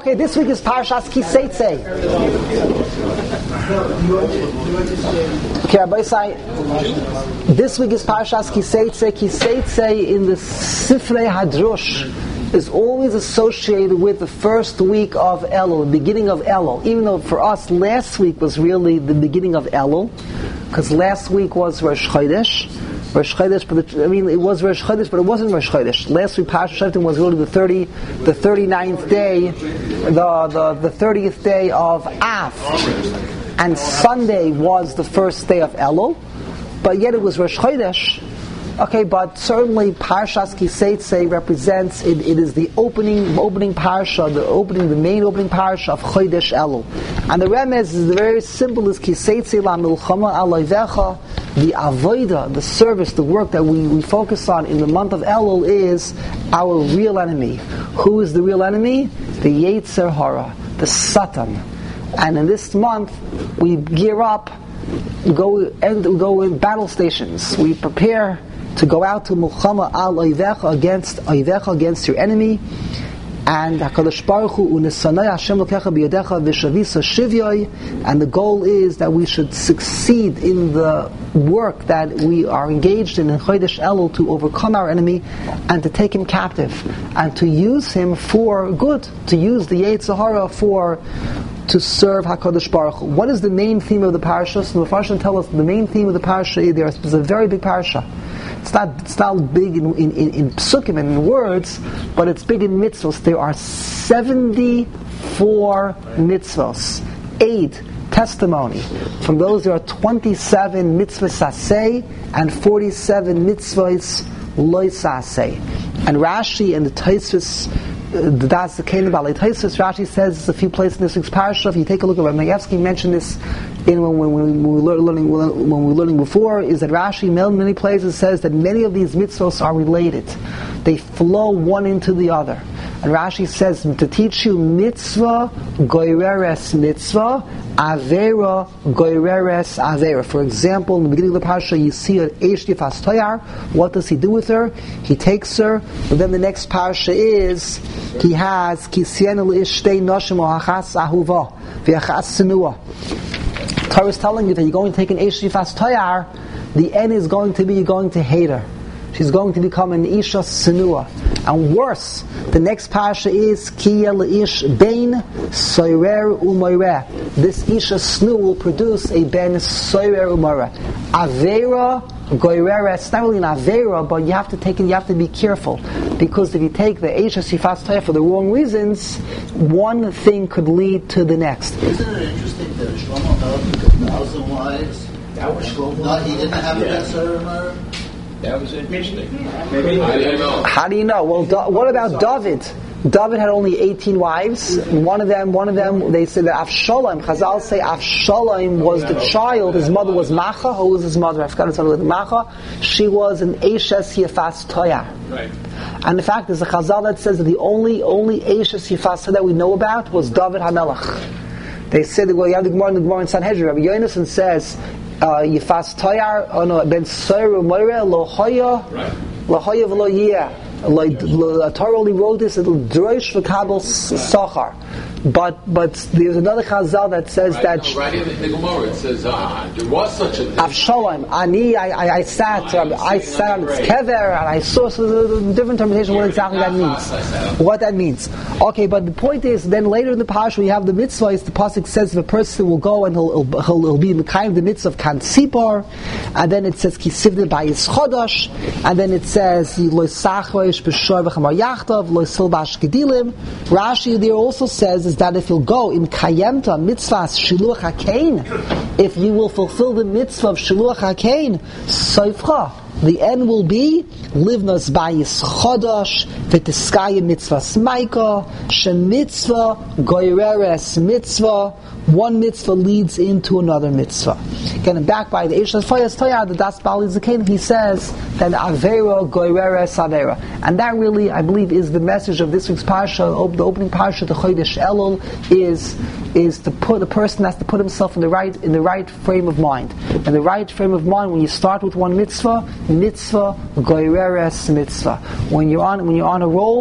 Okay, this week is Parshas Kiseitse. Okay, Rabbi Isai, this week is Parshas Kiseitse. Kiseitse in the Sifrei Hadrosh is always associated with the first week of Elul, the beginning of Elul. Even though for us last week was really the beginning of Elul, because last week was Rosh Chodesh. Rosh Chodesh, it was Rosh Chodesh, but it wasn't Rosh Chodesh. Last week, Parashat Shoftim was really the 39th day, the 30th day of Av, and Sunday was the first day of Elul, but yet it was Rosh Chodesh. Okay, but certainly Parshas Kiseitse represents it is the opening parsha, the main opening parsha of Chodesh Elul, and the remez is very simple: is Kiseitse la milchama alayvecha. The avodah, the service, the work that we focus on in the month of Elul is our real enemy. Who is the real enemy? The Yetzer Hara, the Satan. And in this month, we gear up, go in battle stations. We prepare to go out to Mulchama al Oivecha, against your enemy. And HaKadosh Baruch Hu unesanai Hashem lokecha biyadecha v'shavisa shivyoi, and the goal is that we should succeed in the work that we are engaged in Chodesh Elul, to overcome our enemy and to take him captive and to use him for good, to use the Yetzer Hara to serve HaKadosh Baruch Hu. What is the main theme of the parasha? So the Mepharshim tell us the main theme of the parasha is a very big parasha. It's not big in psukim and in words, but it's big in mitzvahs. There are 74 mitzvahs, 8 testimony. From those there are 27 mitzvahs saseh and 47 mitzvahs loy saseh. And Rashi and the Tosfos, the Das Zakein Balei Tosfos, Rashi says a few places in this week's parasha. If you take a look at what Mayevsky mentioned this when we were learning before, is that Rashi in many places says that many of these mitzvahs are related. They flow one into the other. And Rashi says to teach you mitzvah goyreres mitzvah, avera goyreres avera. For example, in the beginning of the parasha, you see an Eish Yifas Toyar. What does he do with her? He takes her. But then the next parasha is he has Kisien l'ishtei noshim ohachas ahuva v'achas senua. Torah is telling you that you're going to take an Eish Yifas Toyar. The end is going to be you're going to hate her. She's going to become an Isha Senua. And worse, the next parasha is Kiya Le'ish Bein Soirer Umoireh. This Isha Snu will produce a Ben Soirer Umoireh. Avera Goireres. It's not really an Avera, but you have to be careful. Because if you take the Isha Sifas Taya for the wrong reasons, one thing could lead to the next. Isn't it interesting that Shlomo had 1,000 wives? That was Shlomo. No, he didn't have a Ben Soirer Umoireh? That was interesting. Maybe. I don't know. How do you know? Well, what about David? David had only 18 wives. One of them, they say that Avshalom, Chazal say Avshalom was the child. His mother was Macha. Who was his mother? I forgot to tell you. Macha. She was an Eishes Yefas Toya. Right. And in fact, there's a Chazal that says that the only Eishes Yefas that we know about was David HaMelech. They said that, well, you have the Gemara in Sanhedrin. Rabbi Yonason says, Yifas Toyar, Ben Soiru Moire, Lohoya V'lo Yeh. Torah only wrote this, it'll Drosh V'kabel Sachar. But there's another Chazal that says that right in the Gemara it says there was such a thing. Avshalom, I sat on its kever and I saw different interpretation what that means. Okay, but the point is, then later in the parasha we have the mitzvah. The pasuk says the person will go and he'll be in the kind of the mitzvah of kan sipar, and then it says kisivne by his chodash, and then it says lo sachroish b'shor v'chamar yachtav lo silbash gedilim. Rashi there also says is that if you'll go in kayemta mitzvahs shiluach hakein, if you will fulfill the mitzvah of shiluach hakein, soifcha, the end will be livnas bayis chodosh v'tiskaya mitzvah smaika shemitzvah goyreres mitzvah. One mitzvah leads into another mitzvah. Again, back by the Eish Fayas Toyar, the Das Bali Zakein, he says that Avera Goyreres Avera, and that really, I believe, is the message of this week's parsha. The opening parsha, the Chodesh Elul, is to put the person has to put himself in the right frame of mind. In the right frame of mind, when you start with one mitzvah Goyreres mitzvah. When you're on a roll,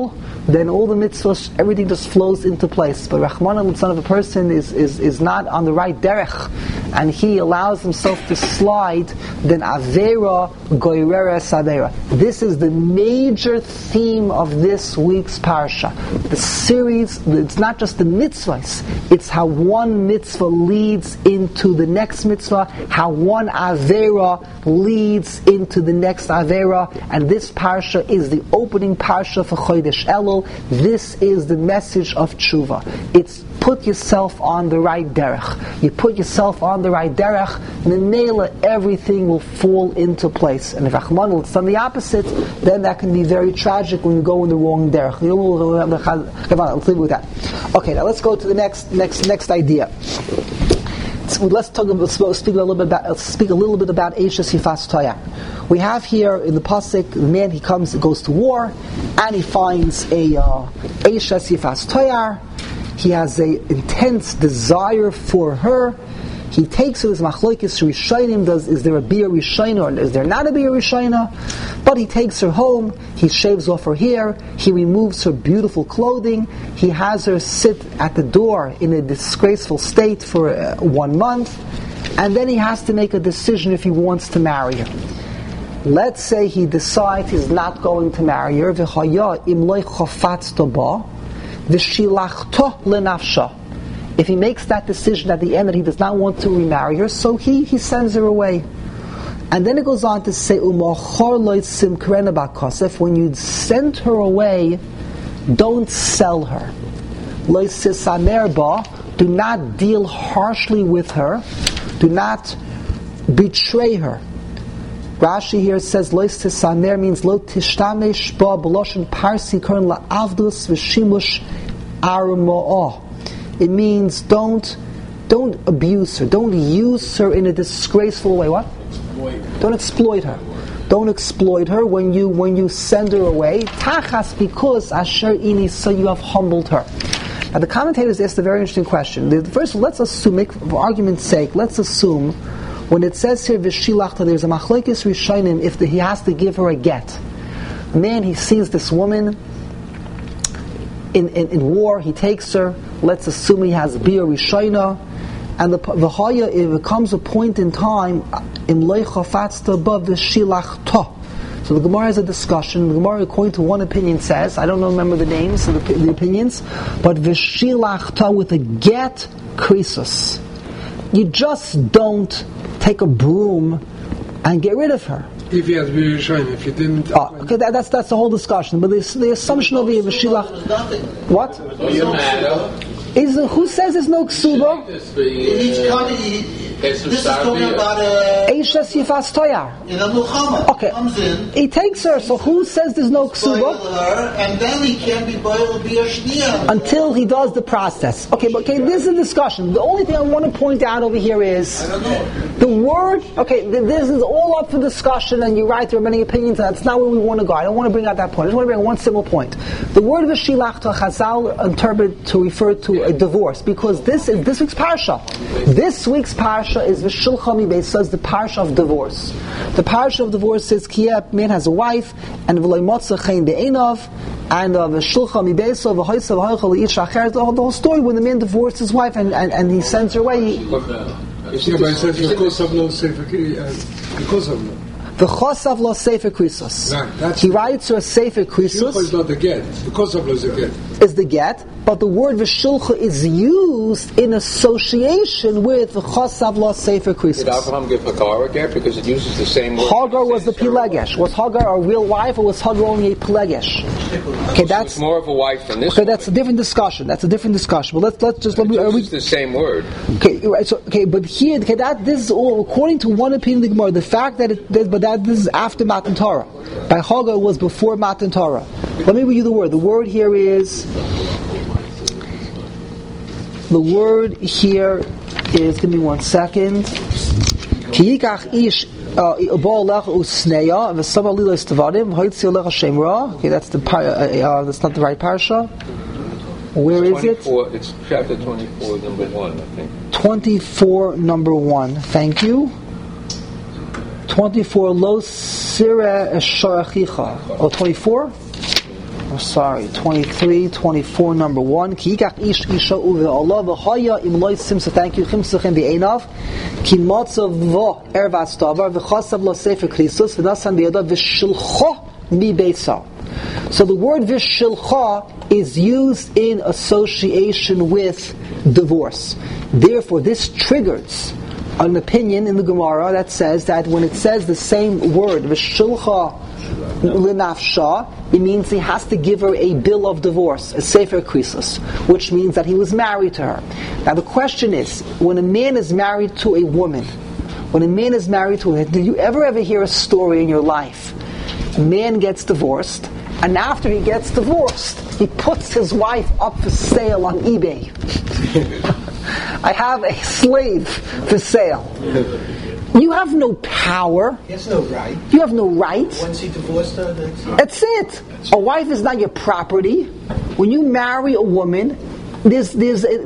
then all the mitzvahs, everything just flows into place. But Rahman al-Litzlan, if a person is not on the right derech, and he allows himself to slide, then Avera Goyreres Avera. This is the major theme of this week's parsha. The series, it's not just the mitzvahs, it's how one mitzvah leads into the next mitzvah, how one Avera leads into the next Avera, and this parsha is the opening parsha for Chodesh Elul. This is the message of tshuva. It's put yourself on the right derech. You put yourself on the right derech, memela, everything will fall into place. And if Rahman will done the opposite, then that can be very tragic when you go in the wrong derech. Let's leave it with that. Okay, now let's go to the next idea. Let's speak a little bit about Eishes Yifas Toyar. We have here in the pasuk, the man goes to war, and he finds a Eishes Yifas Toyar. He has an intense desire for her. He takes her as machlokes rishonim. Is there a bia rishona or is there not a bia rishona? But he takes her home. He shaves off her hair. He removes her beautiful clothing. He has her sit at the door in a disgraceful state for 1 month, and then he has to make a decision if he wants to marry her. Let's say he decides he's not going to marry her. If he makes that decision at the end that he does not want to remarry her, so he sends her away. And then it goes on to say, when you send her away, don't sell her. Do not deal harshly with her. Do not betray her. Rashi here says, Lois tisamer means lo tishtamesh ba b'loshen parsi kern la'avdus v'shimush armo'ah. It means don't abuse her. Don't use her in a disgraceful way. What? Don't exploit her. Don't exploit her when you send her away. Tachas, because asher ini, so you have humbled her. Now the commentators asked a very interesting question. First, let's assume, for argument's sake, let's assume when it says here v'shilachta, there's a machlokes rishonim if he has to give her a get. A man, he sees this woman in war, he takes her. Let's assume he has bia rishona, and the haya, it comes a point in time im leichafatzta above the shilachta. So the Gemara has a discussion. The Gemara, according to one opinion, says, I don't remember the names of the opinions, but v'shilachta with a get krisus. You just don't take a broom and get rid of her. If he has been shine, if you didn't. Okay, that's the whole discussion. But the assumption of the V'shilach. What? Who says there's no ksuba? This is talking about Eishes Yifas Toyar. In a Muhammad comes in. He takes her, so who says there's no ksuba? And then he can't be boiled bia shnia until he does the process. Okay, this is a discussion. The only thing I want to point out over here is the word. Okay, this is all up for discussion, and you're right. There are many opinions, and that's not where we want to go. I don't want to bring out that point. I just want to bring one simple point. The word v'shilachta Chazal interpret to refer to a divorce, because this is this week's parsha. This week's parsha is v'shilcha mibeis, says the parsha of divorce. The parsha of divorce says Kiyah, man has a wife, and v'loy motza chein be'einav, and v'shilcha mibeis v'hoysa v'hoycha li'ish acher. The whole story when the man divorced his wife and he sends her away. But it says because of no sefer because of no. The chosav lo sefer krisos. Right, he writes her a sefer krisos. Is not the get. Because of is the get. Is the get, but the word v'shulcha is used in association with the chosav lo sefer krisos. Did Abraham give Hagar a get because it uses the same word? Hagar was the pilegesh. Was Hagar a real wife, or was Hagar only a pilegesh? Okay, that's more of a wife than this. Okay, that's a different discussion. But let's just let me. The same word. Okay, right. So but here, this is all according to one opinion of the Gemara. The fact that this is after Matan Torah. By Hagar was before Matan Torah. Let me read you the word. The word here is. Give me 1 second. Kiyikach ish usneya v'sama lilos tavadim hoitzi olech Hashem ra. Okay, that's that's not the right parsha. Where is it? It's chapter 24, number 1, I think. 24, number 1. Thank you. 24, lo sira eshorachicha. Oh, 24? 23, 24, number 1. Ki yikach ish isha uve Allah v'haya im loy simsa. Thank you. Chimsuchem v'einav. Ki matzav vo ervas davar v'chasav lo sefer Christus v'nasan b'yadav v'shilcha mi beisa. So the word v'shilcha is used in association with divorce. Therefore, this triggers an opinion in the Gemara that says that when it says the same word, v'shilcha l'nafsha, it means he has to give her a bill of divorce, a sefer krisos, which means that he was married to her. Now the question is, when a man is married to a woman, did you ever hear a story in your life? A man gets divorced, and after he gets divorced, he puts his wife up for sale on eBay. I have a slave for sale. You have no power. He has no right. You have no right. Once he divorced her, that's it. A wife is not your property. When you marry a woman, there's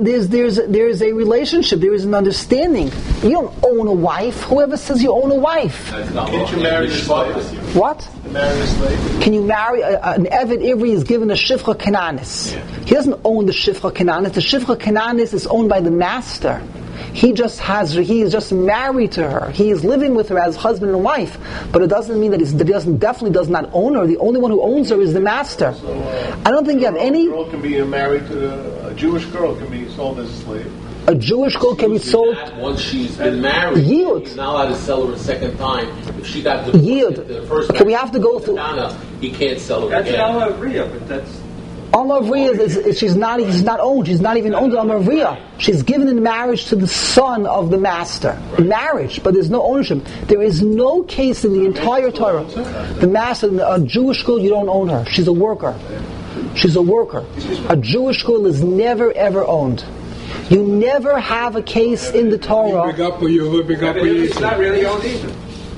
a relationship. There is an understanding. You don't own a wife. Whoever says you own a wife? Can't you marry a slave? What? Marry a slave? Can you marry an Eved Ivri is given a Shifcha Kananis? Yeah. He doesn't own the Shifcha Kananis. The Shifcha Kananis is owned by the master. He is just married to her. He is living with her as husband and wife. But it doesn't mean that he definitely does not own her. The only one who owns her is the master. So, I don't think you have any... A girl can be married to a Jewish girl can be sold as a slave. A Jewish girl can be sold... Once she's been married, he's not allowed to sell her a second time. If she got divorced the first time, we have to go through... He can't sell her that's again. That's an Al-Avriya, but that's... Al-Avriya he's not owned. She's not even owned Al-Avriya. She's given in marriage to the son of the master. Right. Marriage, but there's no ownership. There is no case in the entire Torah. The master, a Jewish girl, you don't own her. She's a worker. She's a worker. A Jewish girl is never ever owned. You never have a case in the Torah. It's not really owned either.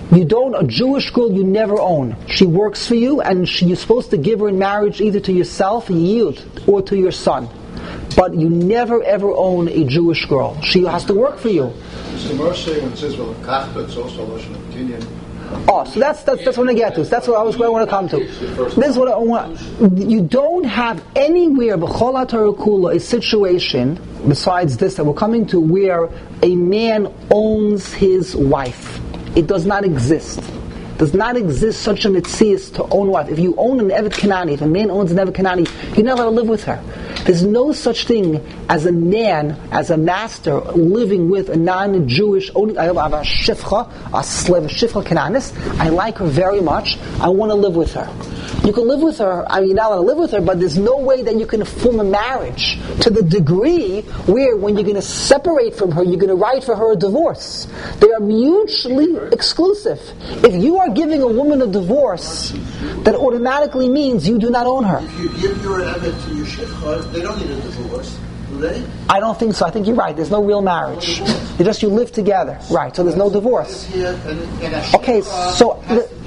A Jewish girl you never own. She works for you, and you're supposed to give her in marriage either to yourself, Yiyud, or to your son. But you never ever own a Jewish girl. She has to work for you. So Moshe, when it says, well, it's also a Lashon of opinion. Oh, so that's what I get to. That's what I want to come to. This is what I want. You don't have anywhere b'chol HaTorah Kula a situation besides this that we're coming to where a man owns his wife. It does not exist. Does not exist such a mitzias to own a wife. If you own an Evet Kanani, if a man owns an Evet Kanani, you're not allowed to live with her. There's no such thing as a man, as a master, living with a non-Jewish. I have a shifcha, a slave, a shifcha Kananis. I like her very much. I want to live with her. You can live with her. You're not allowed to live with her, but there's no way that you can form a marriage to the degree where, when you're going to separate from her, you're going to write for her a divorce. They are mutually exclusive. If you are giving a woman a divorce, that automatically means you do not own her. If you give your evet to your shifcha, they don't need a divorce, do they? I don't think so. I think you're right. There's no real marriage. You live together. Right, so there's no divorce. Okay, so...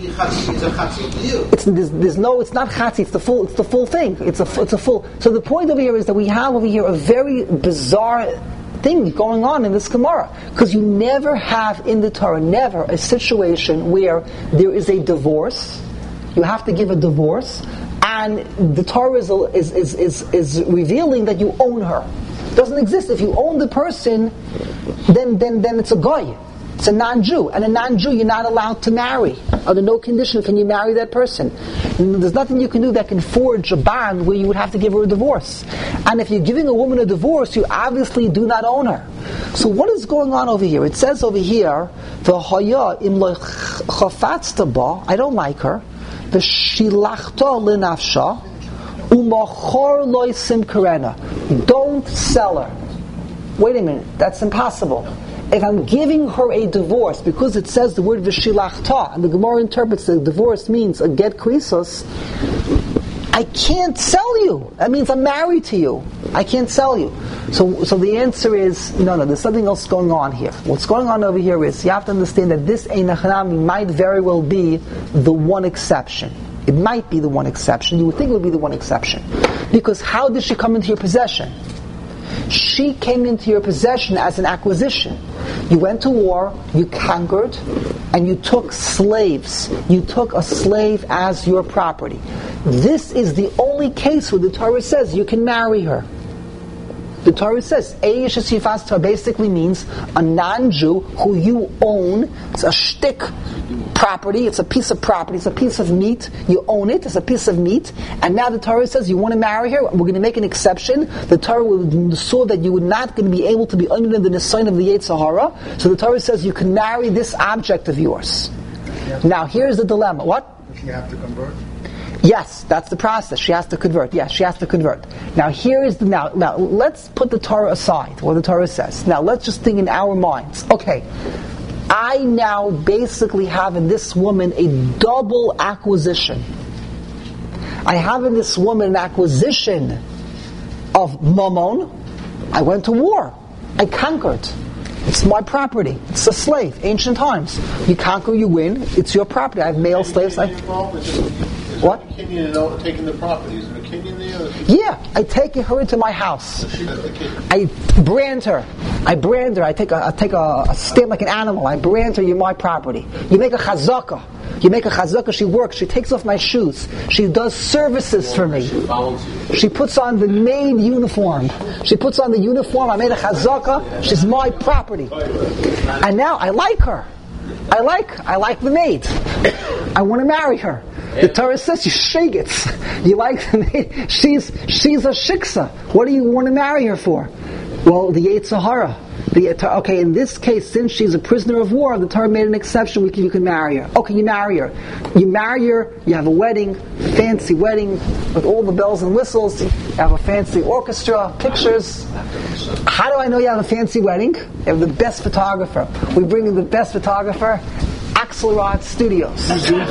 It's not chatzi. It's the full thing. It's a full. So the point over here is that we have over here a very bizarre thing going on in this Gemara, because you never have in the Torah a situation where there is a divorce. You have to give a divorce, and the Torah is revealing that you own her. It doesn't exist. If you own the person, then it's a goy. It's a non-Jew, and a non-Jew you're not allowed to marry. Under no condition can you marry that person. And there's nothing you can do that can forge a bond where you would have to give her a divorce. And if you're giving a woman a divorce, you obviously do not own her. So what is going on over here? It says over here, "V'haya im lo chafatzta ba," I don't like her. "V'shilachta l'nafsha u'machor lo yisim karena." Don't sell her. Wait a minute, that's impossible. If I'm giving her a divorce, because it says the word v'shilachta, and the Gemara interprets the divorce means a get krisos, I can't sell you. That means I'm married to you. I can't sell you. So the answer is, no, there's something else going on here. What's going on over here is, you have to understand that this Einachanami might very well be the one exception. It might be the one exception. You would think it would be the one exception. Because how did she come into your possession? She came into your possession as an acquisition. You went to war, you conquered, and you took slaves. You took a slave as your property. This is the only case where the Torah says you can marry her. The Torah says, Eish Yifas Torah basically means a non-Jew who you own. It's a shtick property, it's a piece of property, it's a piece of meat. You own it, it's a piece of meat. And now the Torah says, you want to marry her? We're going to make an exception. The Torah saw that you were not going to be able to be under the Nisayon of the Yetzer Hara. So the Torah says, you can marry this object of yours. Now, here's the dilemma. What? If you have to convert? Yes, that's the process. She has to convert. Yes, she has to convert. Now now let's put the Torah aside, what the Torah says. Now let's just think in our minds. Okay, I now basically have in this woman a double acquisition. I have in this woman an acquisition of mammon. I went to war. I conquered. It's my property. It's a slave. Ancient times. You conquer, you win. It's your property. I have male slaves. What? Taking the property. Is there a Kenyan there? Yeah, I take her into my house. I brand her. I take a stamp like an animal. I brand her. You're my property. You make a chazakah. She works. She takes off my shoes. She does services for me. She puts on the maid uniform. I made a chazakah. She's my property. And now I like her. I like the maid. I want to marry her. The Torah says you shake it. You like the maid. She's a shiksa. What do you want to marry her for? Well, the Yetzer Hara. Okay, in this case, since she's a prisoner of war, the Torah made an exception. You can marry her. Okay, you marry her. You have a wedding, fancy wedding, with all the bells and whistles. You have a fancy orchestra, pictures. How do I know you have a fancy wedding? You have the best photographer. We bring in the best photographer. Axelrod Studios. Who's the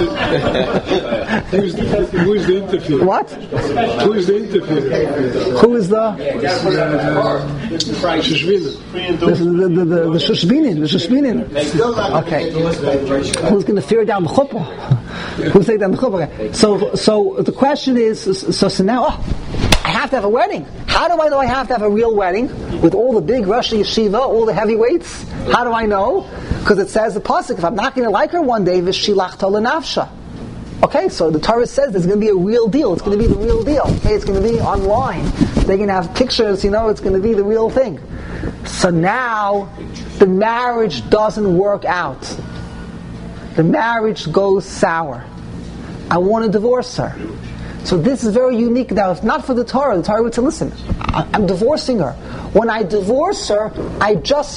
interviewer? What? Who is the interviewer? Who is the? The Shushbinin. Okay. Who's going to fear down the chuppah? Who's taking down the chuppah? Okay. So the question is, so now, I have to have a wedding. How do I know I have to have a real wedding with all the big Rosh Yeshiva, all the heavyweights? How do I know? Because it says the pasuk, if I'm not going to like her one day, v'shilachta lenafsha. Okay, so the Torah says there's going to be a real deal. It's going to be the real deal. Okay, it's going to be online. They're going to have pictures. It's going to be the real thing. So now the marriage doesn't work out. The marriage goes sour. I want to divorce her. So this is very unique. Now, if not for the Torah would say, listen, I'm divorcing her. When I divorce her, I just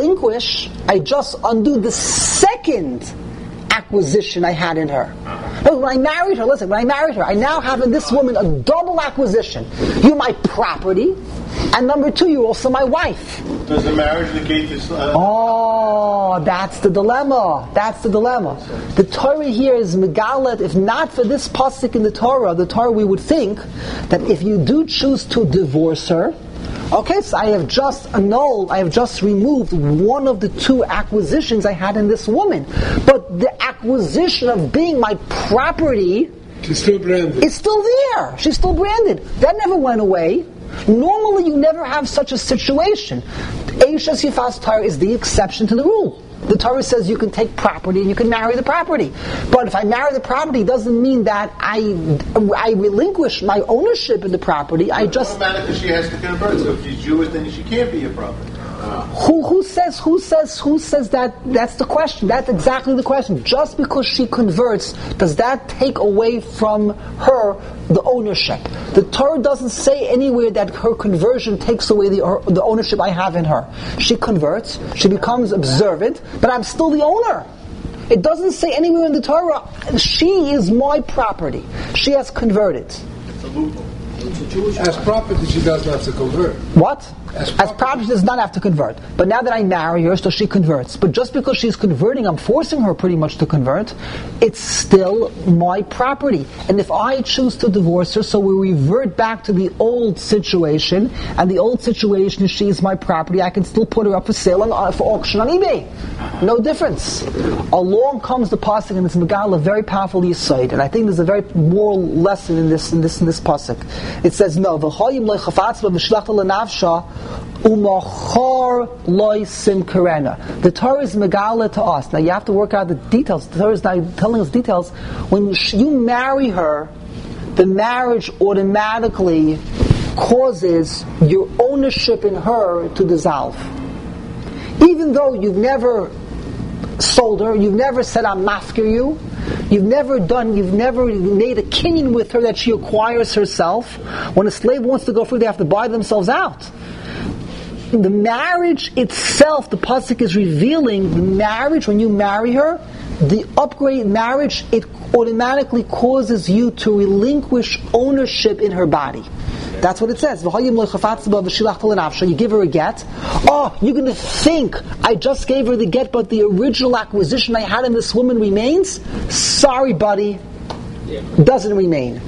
undo the second acquisition I had in her. But when I married her, I now have in this woman a double acquisition. You're my property, and number two, you're also my wife. Does the marriage negate this? Oh, that's the dilemma. The Torah here is megalet. If not for this pasuk in the Torah, we would think that if you do choose to divorce her, okay, so I have just removed one of the two acquisitions I had in this woman. But the acquisition of being my property, she's still branded. It's still there. She's still branded. That never went away. Normally you never have such a situation. Eish Yifas Torah is the exception to the rule. The Torah says you can take property and you can marry the property. But if I marry the property, it doesn't mean that I relinquish my ownership in the property. Automatically she has to convert. So if she's Jewish, then she can't be your property. Who says that? That's the question. That's exactly the question. Just because she converts, does that take away from her the ownership? The Torah doesn't say anywhere that her conversion takes away the ownership I have in her. She converts, she becomes observant, but I'm still the owner. It doesn't say anywhere in the Torah, she is my property. She has converted. It's a loophole. As property, she doesn't have to convert. What? As property, she does not have to convert. But now that I marry her, so she converts. But just because she's converting, I'm forcing her pretty much to convert. It's still my property. And if I choose to divorce her, so we revert back to the old situation, and the old situation is she is my property, I can still put her up for sale for auction on eBay. No difference. Along comes the pasuk, and it's Megala, very powerful yesod. And I think there's a very moral lesson in this pasuk. It says no. V'hoyim loy chafatzba v'shlachta lenavsha umachar loy simkarena. The Torah is megala to us. Now you have to work out the details. The Torah is now telling us details. When you marry her, the marriage automatically causes your ownership in her to dissolve. Even though you've never sold her, you've never said I'm mafkir you, you've never made a kinyan with her that she acquires herself. When a slave wants to go free, they have to buy themselves out. The marriage itself, the pasuk is revealing the marriage. When you marry her, the upgrade marriage, it automatically causes you to relinquish ownership in her body. That's what it says. You give her a get. Oh, you're going to think I just gave her the get, but the original acquisition I had in this woman remains? Sorry, buddy. Doesn't remain.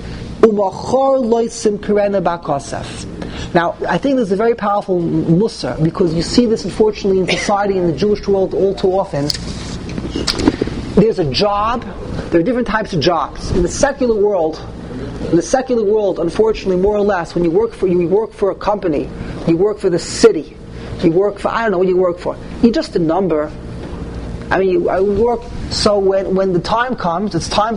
Now, I think this is a very powerful musar, because you see this, unfortunately, in society, in the Jewish world, all too often. There's a job. There are different types of jobs. In the secular world, unfortunately, more or less, when you work for a company, you work for the city, you work for, I don't know what you work for. You're just a number. I mean, I work. So when the time comes, the time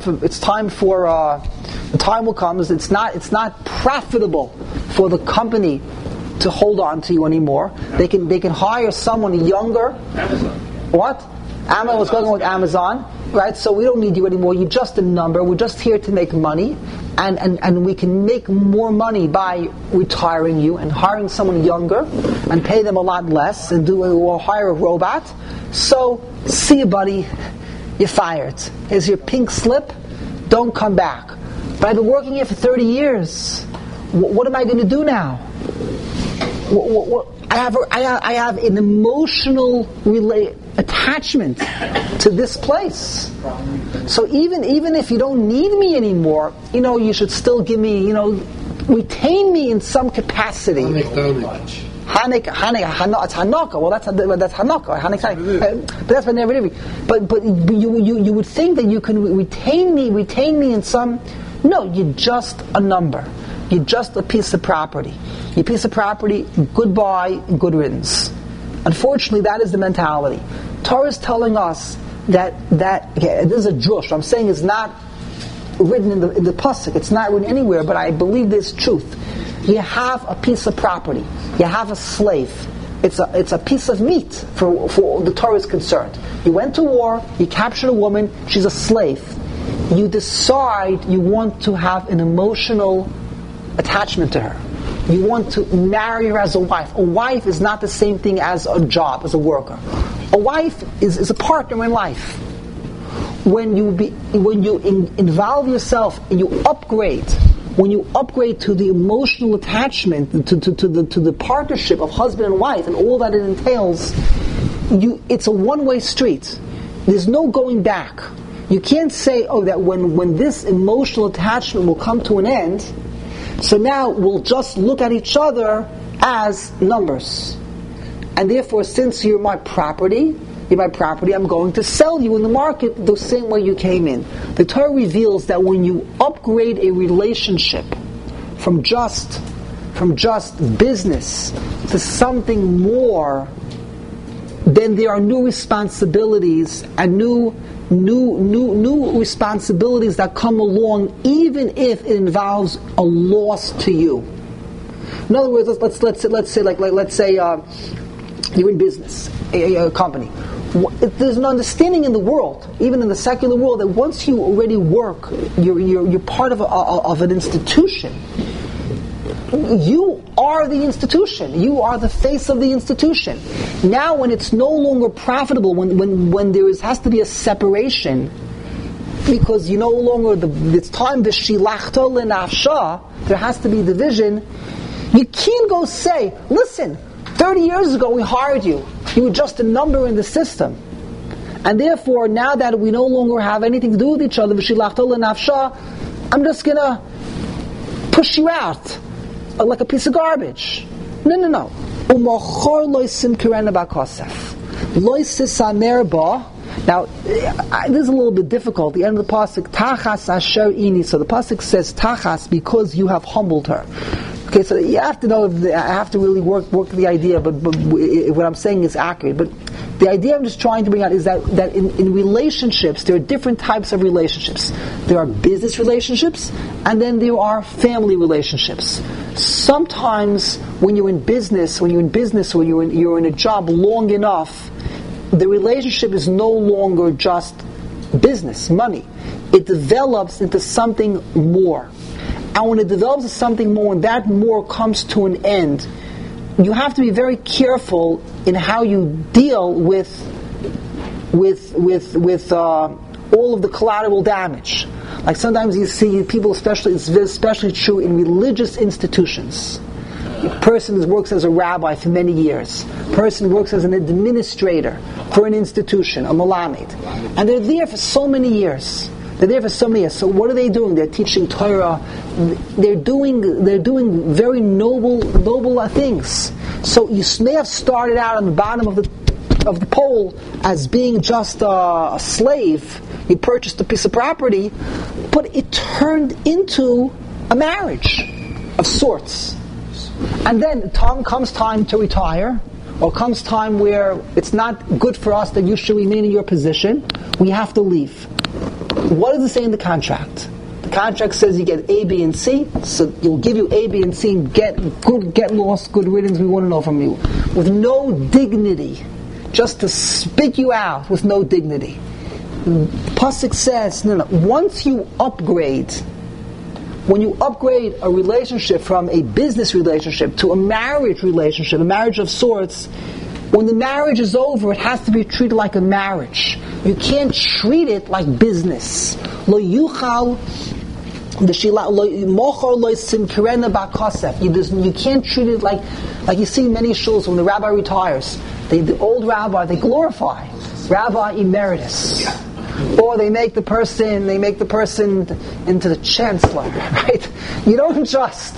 will come. It's not profitable for the company to hold on to you anymore. They can hire someone younger. Amazon. What? Amazon was going with Amazon, right? So we don't need you anymore. You're just a number. We're just here to make money, and we can make more money by retiring you and hiring someone younger, and pay them a lot less, or hire a robot. So see you, buddy. You're fired. Here's your pink slip. Don't come back. But I've been working here for 30 years. What am I going to do now? I have an emotional attachment to this place. So even if you don't need me anymore, you should still give me, retain me in some capacity. It's Hanukkah. Well, that's Hanukkah. But that's what never did. But you would think that you can retain me in some. No, you're just a number. You're just a piece of property. Your piece of property, goodbye, good riddance. Unfortunately, that is the mentality. Torah is telling us that this is a drush. I'm saying it's not written in the pasuk. It's not written anywhere, but I believe this truth. You have a piece of property. You have a slave. It's a piece of meat for the Torah is concerned. You went to war. You captured a woman. She's a slave. You decide you want to have an emotional attachment to her. You want to marry her as a wife. A wife is not the same thing as a job, as a worker. A wife is a partner in life. When you involve yourself and you upgrade to the emotional attachment, to the partnership of husband and wife and all that it entails, it's a one-way street. There's no going back. You can't say, that when this emotional attachment will come to an end, so now we'll just look at each other as numbers. And therefore, since you're my property, I'm going to sell you in the market the same way you came in. The Torah reveals that when you upgrade a relationship from just business to something more, then there are new responsibilities and new responsibilities that come along, even if it involves a loss to you. In other words, let's say you're in business, a company. There's an understanding in the world, even in the secular world, that once you already work, you're part of an institution. You are the institution. You are the face of the institution. Now, when it's no longer profitable, when there has to be a separation, because you no longer it's time to shilachto lenafsha, there has to be division. You can't go say, listen, 30 years ago we hired you. You were just a number in the system, and therefore now that we no longer have anything to do with each other, shilachto lenafsha, I'm just gonna push you out like a piece of garbage. No. Umachor loisim kirena bakosef. Loisisamer ba Now, this is a little bit difficult. The end of the pasuk, Tachas asher ini. So the pasuk says Tachas because you have humbled her. Okay, so you have to know. I have to really work the idea, but what I'm saying is accurate. But the idea I'm just trying to bring out is that in relationships, there are different types of relationships. There are business relationships, and then there are family relationships. Sometimes when you're in business, or you're in a job long enough, the relationship is no longer just business, money. It develops into something more. And when it develops into something more, and that more comes to an end, you have to be very careful in how you deal with all of the collateral damage. Like sometimes you see people, it's especially true in religious institutions. A person works as a rabbi for many years. A person works as an administrator for an institution, a malamed. And they're there for so many years. So what are they doing? They're teaching Torah. They're doing very noble things. So you may have started out on the bottom of the pole as being just a slave. You purchased a piece of property, but it turned into a marriage of sorts. And then comes time to retire, or comes time where it's not good for us that you should remain in your position. We have to leave. What does it say in the contract? The contract says you get A, B, and C, so you'll give you A, B, and C, and get lost, good riddance, we want to know from you. With no dignity, just to spit you out with no dignity. Pasuk says, no, once you upgrade, when you upgrade a relationship from a business relationship to a marriage relationship, a marriage of sorts, when the marriage is over, it has to be treated like a marriage. You can't treat it like business. Lo yuchal mochor lo simkirena ba'kosef. You can't treat it like you see many shuls when the rabbi retires. The old rabbi, they glorify Rabbi Emeritus. Or they make the person into the chancellor, right? You don't just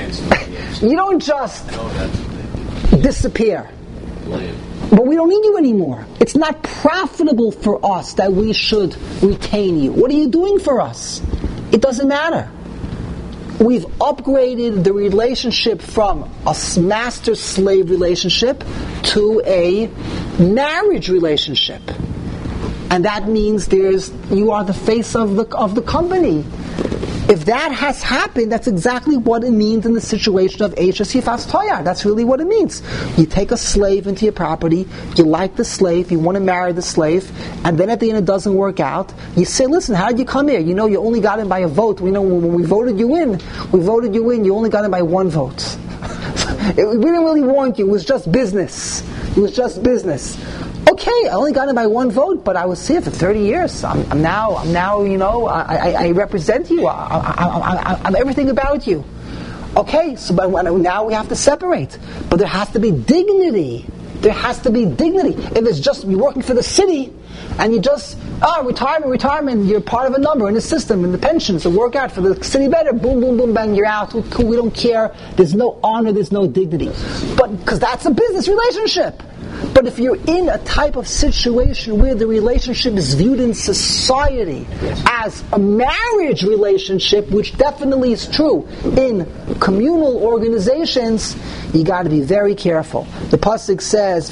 disappear. But we don't need you anymore. It's not profitable for us that we should retain you. What are you doing for us? It doesn't matter. We've upgraded the relationship from a master-slave relationship to a marriage relationship. And that means you are the face of the company. If that has happened, that's exactly what it means in the situation of Eishes Yifas Toyar. That's really what it means. You take a slave into your property, you like the slave, you want to marry the slave, and then at the end it doesn't work out. You say, listen, how did you come here? You know you only got in by a vote. We know when we voted you in, you only got in by one vote. We didn't really want you, it was just business. Okay, I only got in by one vote, but I was here for 30 years. I'm now, I represent you. I'm everything about you. Okay, so but now we have to separate. But there has to be dignity. If it's just you're working for the city, and you just, retirement, you're part of a number in the system, in the pensions, to work out for the city better, boom, boom, boom, bang, you're out, we don't care, there's no honor, there's no dignity. But, because that's a business relationship. But if you're in a type of situation where the relationship is viewed in society as a marriage relationship, which definitely is true in communal organizations, you got to be very careful. The pasuk says,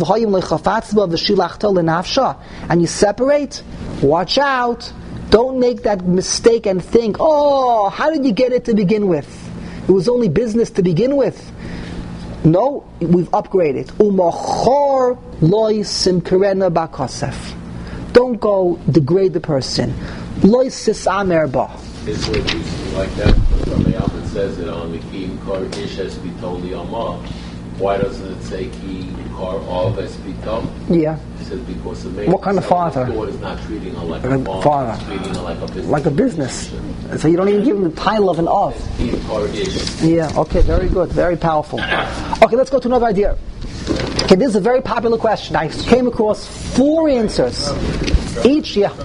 and you separate, watch out, don't make that mistake and think, oh, how did you get it to begin with? It was only business to begin with. No, we've upgraded. Umachor loy simkerena ba'kosef. Don't go degrade the person. Loy sisamer ba. It's like that. Rabbi Alvin says it on the Ki Kar Ish Es Bitoli Amah. Why doesn't it say Ki Kar Av Es Bitol? Yeah. It says because the what kind of father? The is not treating her like a father. Treating her like a business. Like a business. So you don't even give him the title of an Av. Yeah, okay, very good, very powerful. Okay, let's go to another idea. Okay, this is a very popular question. I came across 4 answers. Each, yeah.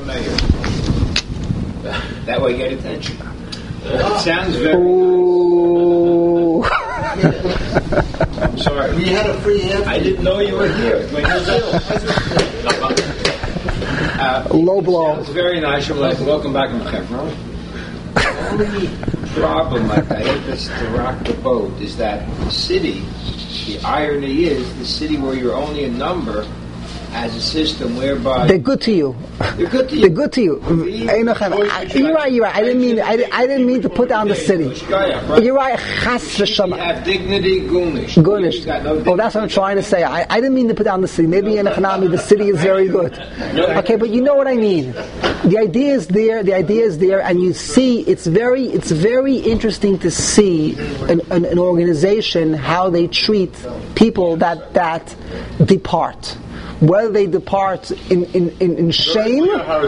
That way you get attention. It sounds very Ooh. I'm sorry. We had a free answer. I didn't know you were here. Low blow. It's very nice. You're like, welcome back in Hebron. The only problem I hate this to rock the boat is that the city, the irony is, the city where you're only a number has a system whereby they're good to you. They're good to you. They're good to you. You're right. I didn't mean to put down the city. You're right. Chas You v'shama. have dignity, gunish. Gunish. Oh, that's what I'm trying to say. I didn't mean to put down the city. Maybe in Hanami the city is very good. Okay, but you know what I mean. The idea is there. The idea is there, and you see, it's very interesting to see an organization how they treat people that depart. Whether they depart in shame,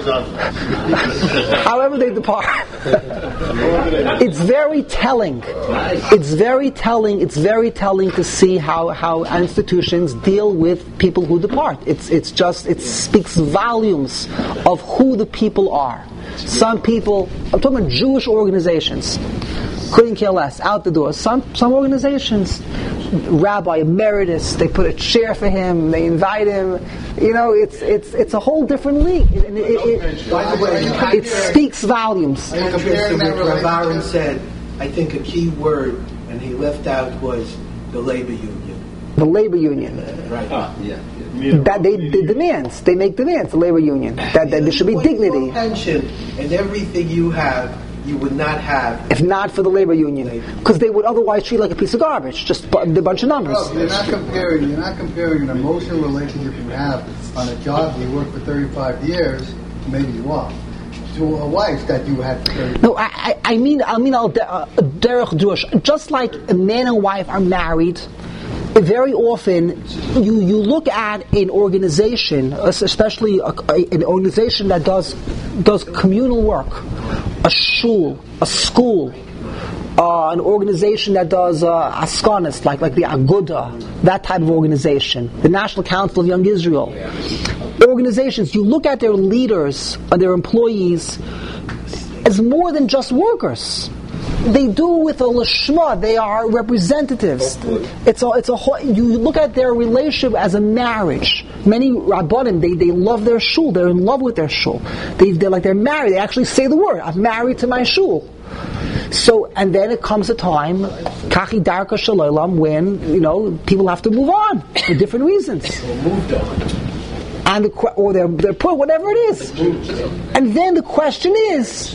however they depart. It's very telling. It's very telling to see how institutions deal with people who depart. It speaks volumes of who the people are. Some people, I'm talking about Jewish organizations, couldn't care less, out the door. Some organizations, Rabbi Emeritus, they put a chair for him, they invite him. You know, it's a whole different league. It speaks volumes. I comparing what Rav Aaron said, I think a key word, and he left out, was the labor union. The labor union. Right. That they demands. They make demands. The labor union. That there should be dignity. Your pension and everything you have, you would not have if not for the labor union, because they would otherwise treat like a piece of garbage, just a bunch of numbers. No, you're not comparing an emotional relationship you have on a job you work for 35 years, maybe you are, to a wife that you had for 35 years. No, I mean, derech drush. Just like a man and wife are married, very often you look at an organization, especially an organization that does communal work, a shul, a school, an organization that does askanis, like the Aguda, that type of organization, the National Council of Young Israel. Organizations, you look at their leaders or their employees as more than just workers. They do with a lishma. They are representatives. It's a whole, you look at their relationship as a marriage. Many rabbanim, they love their shul. They're in love with their shul. They're married. They actually say the word, "I'm married to my shul." So, and then it comes a time, kachi darka shalolam, when people have to move on for different reasons. moved on. And they're put, whatever it is. And then the question is,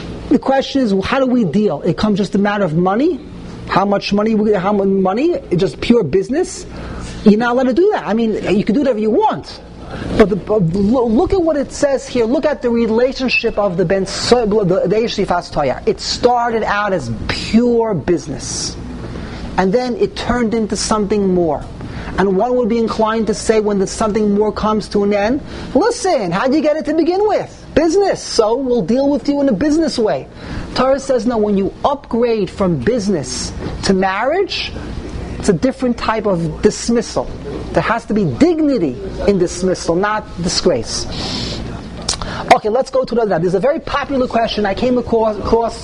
how do we deal? It comes just a matter of money. How much money? It's just pure business. You're not allowed to do that. I mean, you can do whatever you want. But look at what it says here. Look at the relationship of the Eishifas Toya. It started out as pure business. And then it turned into something more. And one would be inclined to say, when something more comes to an end, listen, how'd you get it to begin with? Business. So we'll deal with you in a business way. Torah says, no, when you upgrade from business to marriage, it's a different type of dismissal. There has to be dignity in dismissal, not disgrace. Okay, let's go to another. There's a very popular question. I came across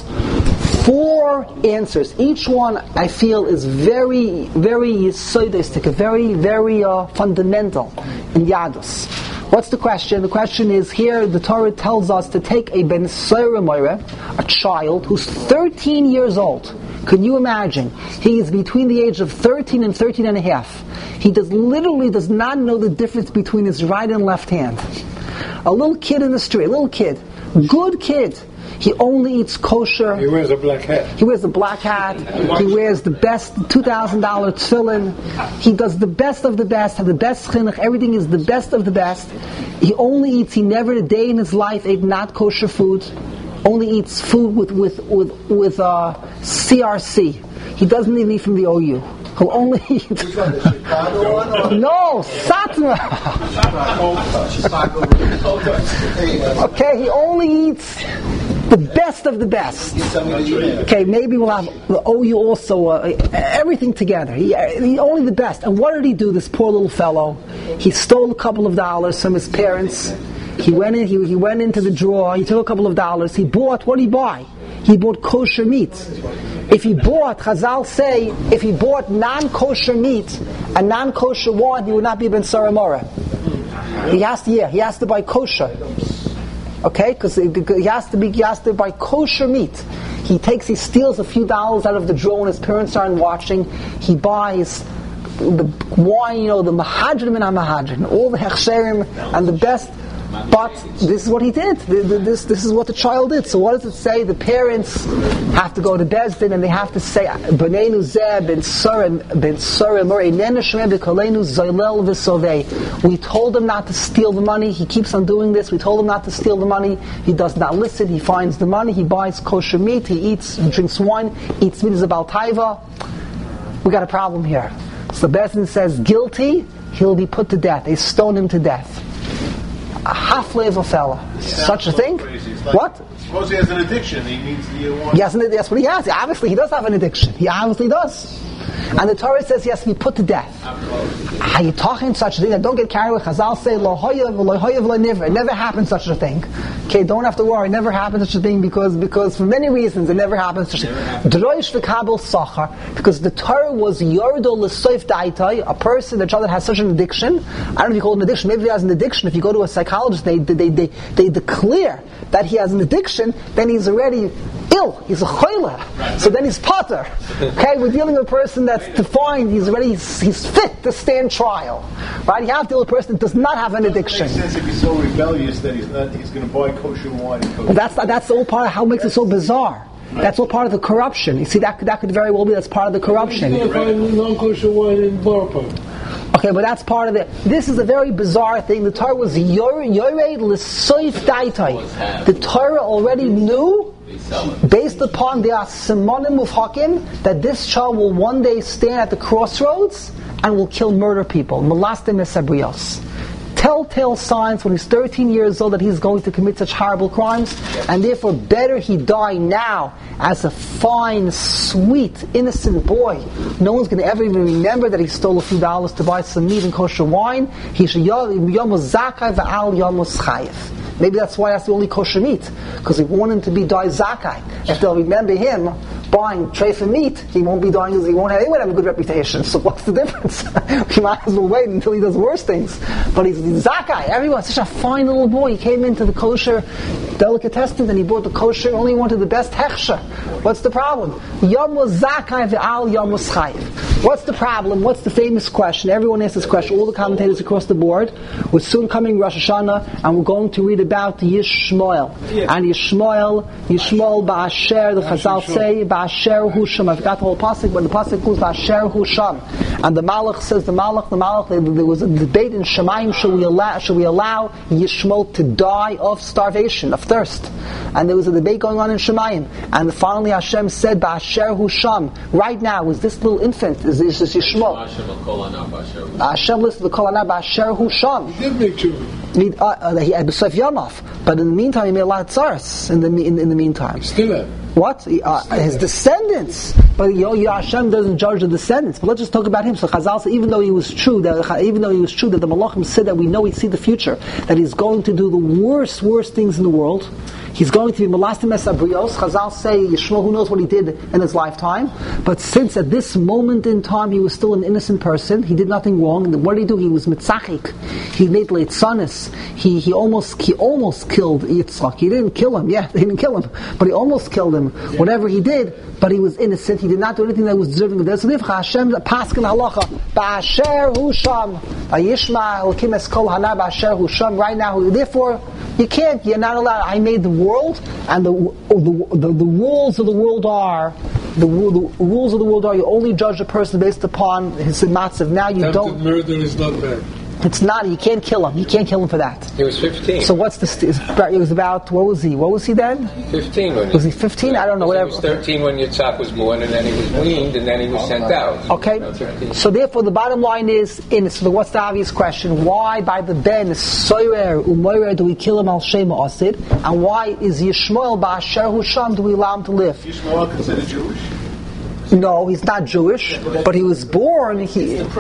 4 answers. Each one, I feel, is very, very yesodistic, very, very fundamental in Yadus. What's the question? The question is, here the Torah tells us to take a ben Seira Moira, a child who's 13 years old. Can you imagine? He is between the age of 13 and 13 and a half. He literally does not know the difference between his right and left hand. A little kid in the street, good kid. He only eats kosher. He wears a black hat. He wears the best $2,000 tefillin. He does the best of the best, have the best chinuch. Everything is the best of the best. He never a day in his life ate not kosher food. Only eats food with CRC. He doesn't even eat from the OU. He'll only eat. Which one, the Chicago one? Or? No, Satmar. Okay, he only eats the best of the best. Okay, maybe we'll have the OU also, everything together. He only the best. And what did he do, this poor little fellow? He stole a couple of dollars from his parents. He went into the drawer, he took a couple of dollars, what did he buy? He bought kosher meat. Chazal say, if he bought non-kosher meat and non-kosher wine, he would not be ben Sarah Mora. He has to buy kosher. Okay, because he has to buy kosher meat. He steals a few dollars out of the drawer when his parents aren't watching. He buys the wine, the mahadrim and hamahadrim, all the hechsherim and the best. But this is what he did. This is what the child did. So what does it say? The parents have to go to Beis Din and they have to say, "B'neinu zeh ben Sarah mur einenu shemeh b'koleinu zoylel v'sovei." We told him not to steal the money. He keeps on doing this. We told him not to steal the money. He does not listen. He finds the money. He buys kosher meat. He drinks wine. Eats meat as a baltaiva. We got a problem here. So Beis Din says, guilty. He'll be put to death. They stone him to death. A half-lay of a fella. Such a thing? What? Suppose he has an addiction. He needs the one. Yes, that's what he has. Obviously, he does have an addiction. He obviously does. And the Torah says he has to be put to death. Are you talking such a thing? Don't get carried away. Chazal say, lo hoyev, lo hoyev, lo niver. It never happened such a thing. Okay, don't have to worry. It never happened such a thing because for many reasons it never happened such a thing. Droish v'kabel sachar, because the Torah was yordo l'soif daitai, a person, a child that has such an addiction. I don't know if you call it an addiction. Maybe he has an addiction. If you go to a psychologist, they declare that he has an addiction, then he's already ill. He's a choila. Right. So then he's potter. Okay, we're dealing with a person that's defined. He's fit to stand trial. Right? You have to deal with a person that does not have an addiction. It makes sense if he's so rebellious that he's going to buy kosher wine. That's all part of how it makes it so bizarre. Right. That's all part of the corruption. You see, that could very well be that's part of the corruption. You're going to find non-kosher wine in bar park. Okay, but that's part of it. This is a very bizarre thing. The Torah was Yorei l'soif daitai. The Torah already knew, based upon the Simonim Mufhakim, that this child will one day stand at the crossroads and will murder people. Melastim esabrios. Telltale signs when he's 13 years old that he's going to commit such horrible crimes, and therefore better he die now as a fine, sweet, innocent boy. No one's going to ever even remember that he stole a few dollars to buy some meat and kosher wine. He should yomos zakai v'al yomos chayev. Maybe that's why that's the only kosher meat, because he wanted him to be die zakai. If they'll remember him buying treifa meat, he won't be dying because he won't have a good reputation. So what's the difference? He might as well wait until he does worse things. But he's zakai. Everyone's such a fine little boy. He came into the kosher delicatessen and he bought the kosher, only wanted the best hechsher. What's the problem? Yomos zakai ve'al yomos chayev. What's the problem? What's the famous question? Everyone asks this question. All the commentators across the board. We're soon coming Rosh Hashanah, and we're going to read about Yishmael. And Yishmael ba'asher, the Chazal say, ba'asher hu sham. I forgot the whole pasuk, but the pasuk goes ba'asher hu sham. And the Malach says, there was a debate in Shemayim, should we allow Yishmael to die of starvation, of thirst? And there was a debate going on in Shemayim. And finally Hashem said, ba'asher hu sham. Right now, is this little infant, is this Yishmael? Hashem listed the Kol Anah ba'asher hu sham. He did make children. He had B'Sef Yamaf, but in the meantime he made a lot of tzaras in the meantime. Still what? His descendants. But Hashem doesn't judge the descendants. But let's just talk about him. So Chazal said, even though he was true that the Malachim said that we know we see the future, that he's going to do the worst things in the world. He's going to be Melastim Esabrios. Chazal say, Yishmael, who knows what he did in his lifetime. But since at this moment in time he was still an innocent person, he did nothing wrong. And what did he do? He was mitzachik. He made leitzanis. He almost killed Yitzchak. He didn't kill him. Yeah, he didn't kill him. But he almost killed him. Yeah. Whatever he did, but he was innocent. He did not do anything that was deserving of death. So therefore Hashem paskin halacha ba'asher hu sham Yishma Elokim es kol hana ba'asher hu sham. Right now, therefore you're not allowed. I made the world, and the rules of the world are you only judge a person based upon his matzav. Now you don't. Murder is not bad. It's not. You can't kill him. You can't kill him for that. He was 15. So what's the? It was about. What was he? What was he then? 15. Was he 15? I don't know. Whatever. He was 13 when Yitzhak was born, and then he was weaned, and then he was sent out. Okay. So therefore, the bottom line is, what's the obvious question? Why by the ben soirer umoirer do we kill him al shema asid, and why is Yishmael ba'asher hu sham do we allow him to live? Yishmael considered Jewish? No, he's not Jewish, but he was born. But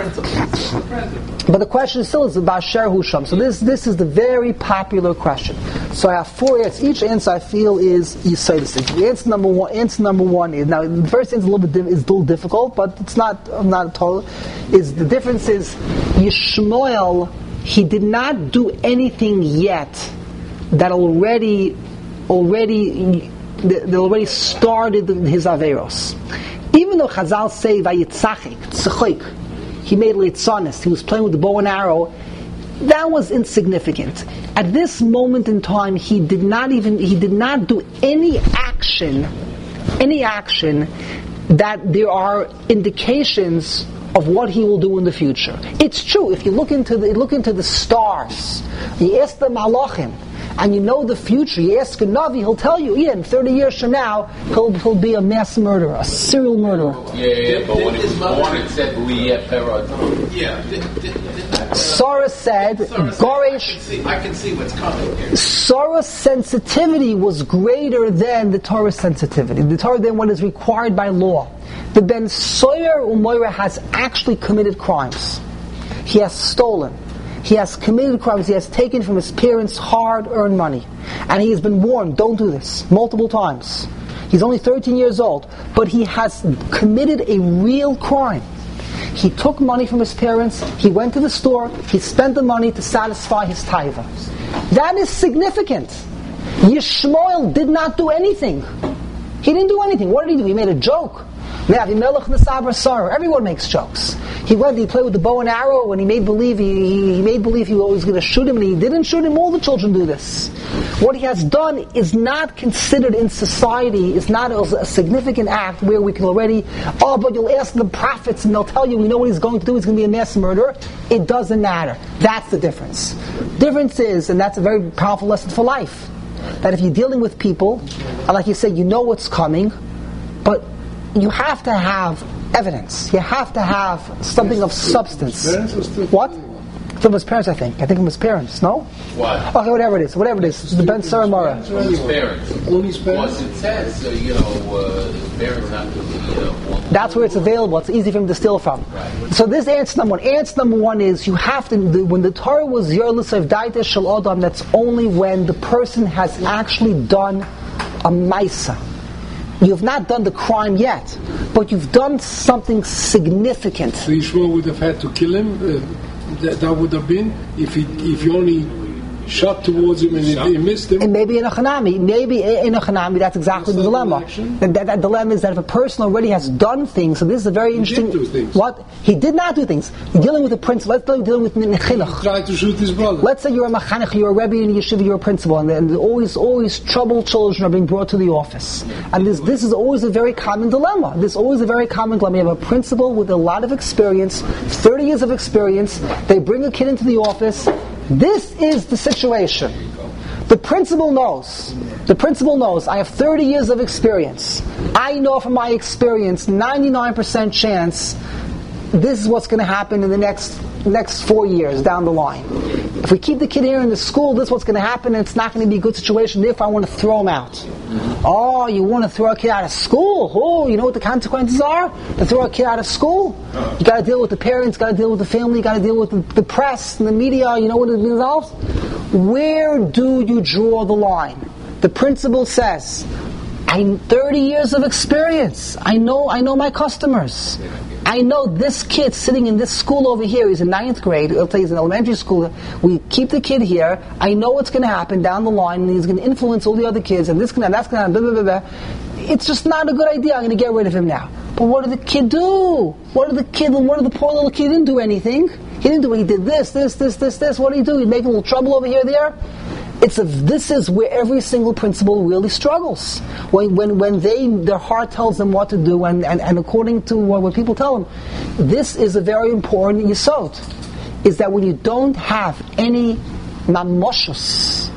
the question still is about Ba'asher hu sham. So this is the very popular question. So I have 4 answers. Each answer I feel is Yisraelistic. Answer number one is, now the first answer is a little difficult, but it's not total. Is the difference is Yishmael he did not do anything yet that already started his Averos. Even though Chazal say Vayitzachik, Tzechoik, he made Litzonis, he was playing with the bow and arrow, that was insignificant. At this moment in time, he did not do any action that there are indications of what he will do in the future. It's true, if you look into the stars, you ask the Malachim, and you know the future, you ask a Navi, he'll tell you, in 30 years from now, he'll be a mass murderer, a serial murderer. But when he was born, it said, Sarah said, Goresh, I can see what's coming here. Sarah's sensitivity was greater than the Torah's sensitivity, than what is required by law. The Ben Soyer Umoira has actually committed crimes. He has stolen. He has committed crimes. He has taken from his parents hard-earned money. And he has been warned, don't do this, multiple times. He's only 13 years old, but he has committed a real crime. He took money from his parents, he went to the store, he spent the money to satisfy his taiva. That is significant. Yishmael did not do anything. He didn't do anything. What did he do? He made a joke. Everyone makes jokes. He played with the bow and arrow, and he made believe he was going to shoot him, and he didn't shoot him. All the children do this. What he has done is not considered in society, is not a significant act where we can already, but you'll ask the prophets and they'll tell you, we know what he's going to do, he's going to be a mass murderer. It doesn't matter. That's the difference. Difference is, and that's a very powerful lesson for life, that if you're dealing with people, and like you say, you know what's coming, but you have to have evidence. You have to have something of substance. What? From his parents, I think. From his parents, no? What? Okay, whatever it is. It's the Ben Saramara. His parents. Once it says, his parents have to be... That's where it's available. It's easy for him to steal from. Right. So this answer number one. Answer number one is, you have to... when the Torah was Yer L'Sev Daita Shel Adam, that's only when the person has actually done a Maisa. You have not done the crime yet, but you've done something significant. So Yishmael would have had to kill him? That would have been if he only shot towards him and he missed him. And maybe in a Chanami, that's exactly the dilemma. That dilemma is that if a person already has done things, so this is a very interesting... He did do things. What? He did not do things. Dealing with a principal, let's say dealing with Chinuch. He tried to shoot his brother. Let's say you're a Machanech, you're a Rebbe in Yeshiva, you're a principal, and always troubled children are being brought to the office. And this is always a very common dilemma. This is always a very common dilemma. You have a principal with a lot of experience, 30 years of experience, they bring a kid into the office. This is the situation. The principal knows. I have 30 years of experience. I know from my experience, 99% chance, this is what's going to happen in the next 4 years down the line. If we keep the kid here in the school, this is what's going to happen, and it's not going to be a good situation. Therefore, I want to throw him out. Oh, you want to throw a kid out of school? Oh, you know what the consequences are? To throw a kid out of school? You got to deal with the parents, got to deal with the family, got to deal with the press and the media. You know what it involves? Where do you draw the line? The principal says, I'm 30 years of experience. I know my customers. I know this kid sitting in this school over here, he's in 9th grade, he's in elementary school, we keep the kid here, I know what's going to happen down the line, and he's going to influence all the other kids, and that's going to happen, blah, blah, blah, blah. It's just not a good idea, I'm going to get rid of him now. But what did the kid do? What did the poor little kid? He didn't do anything. He did this, what did he do? He make a little trouble over here, there? This is where every single principal really struggles. When their heart tells them what to do, and according to what people tell them, this is a very important yesod. Is that when you don't have any mamoshus,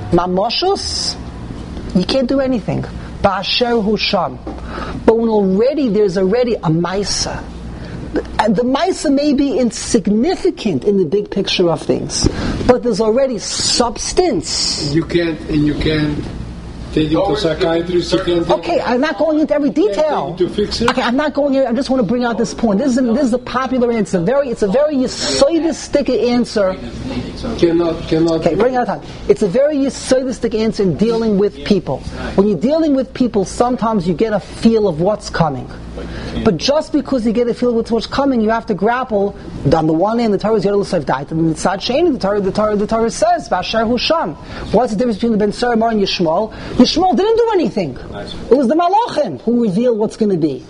you can't do anything. Ba'asher hu sham. But when there's already a maisa. And the Maisa may be insignificant in the big picture of things, but there's already substance. You can't take it to psychiatrists. Okay, I'm not going into every detail. To fix it. Okay, I'm not going. I just want to bring out this point. This is a popular answer. It's a very yesodistic answer. Cannot. Okay, running out of time. It's a very yesodistic answer in dealing with people. When you're dealing with people, sometimes you get a feel of what's coming. But just because you get a feel of what's coming, you have to grapple. On the one hand, the Torah is Yodel Savdait, and the Tzad Sheni, the Torah says, Vasher Husham. What's the difference between the Ben Saramar and Yishmael? Yishmael didn't do anything. It was the Malachim who revealed what's going to be.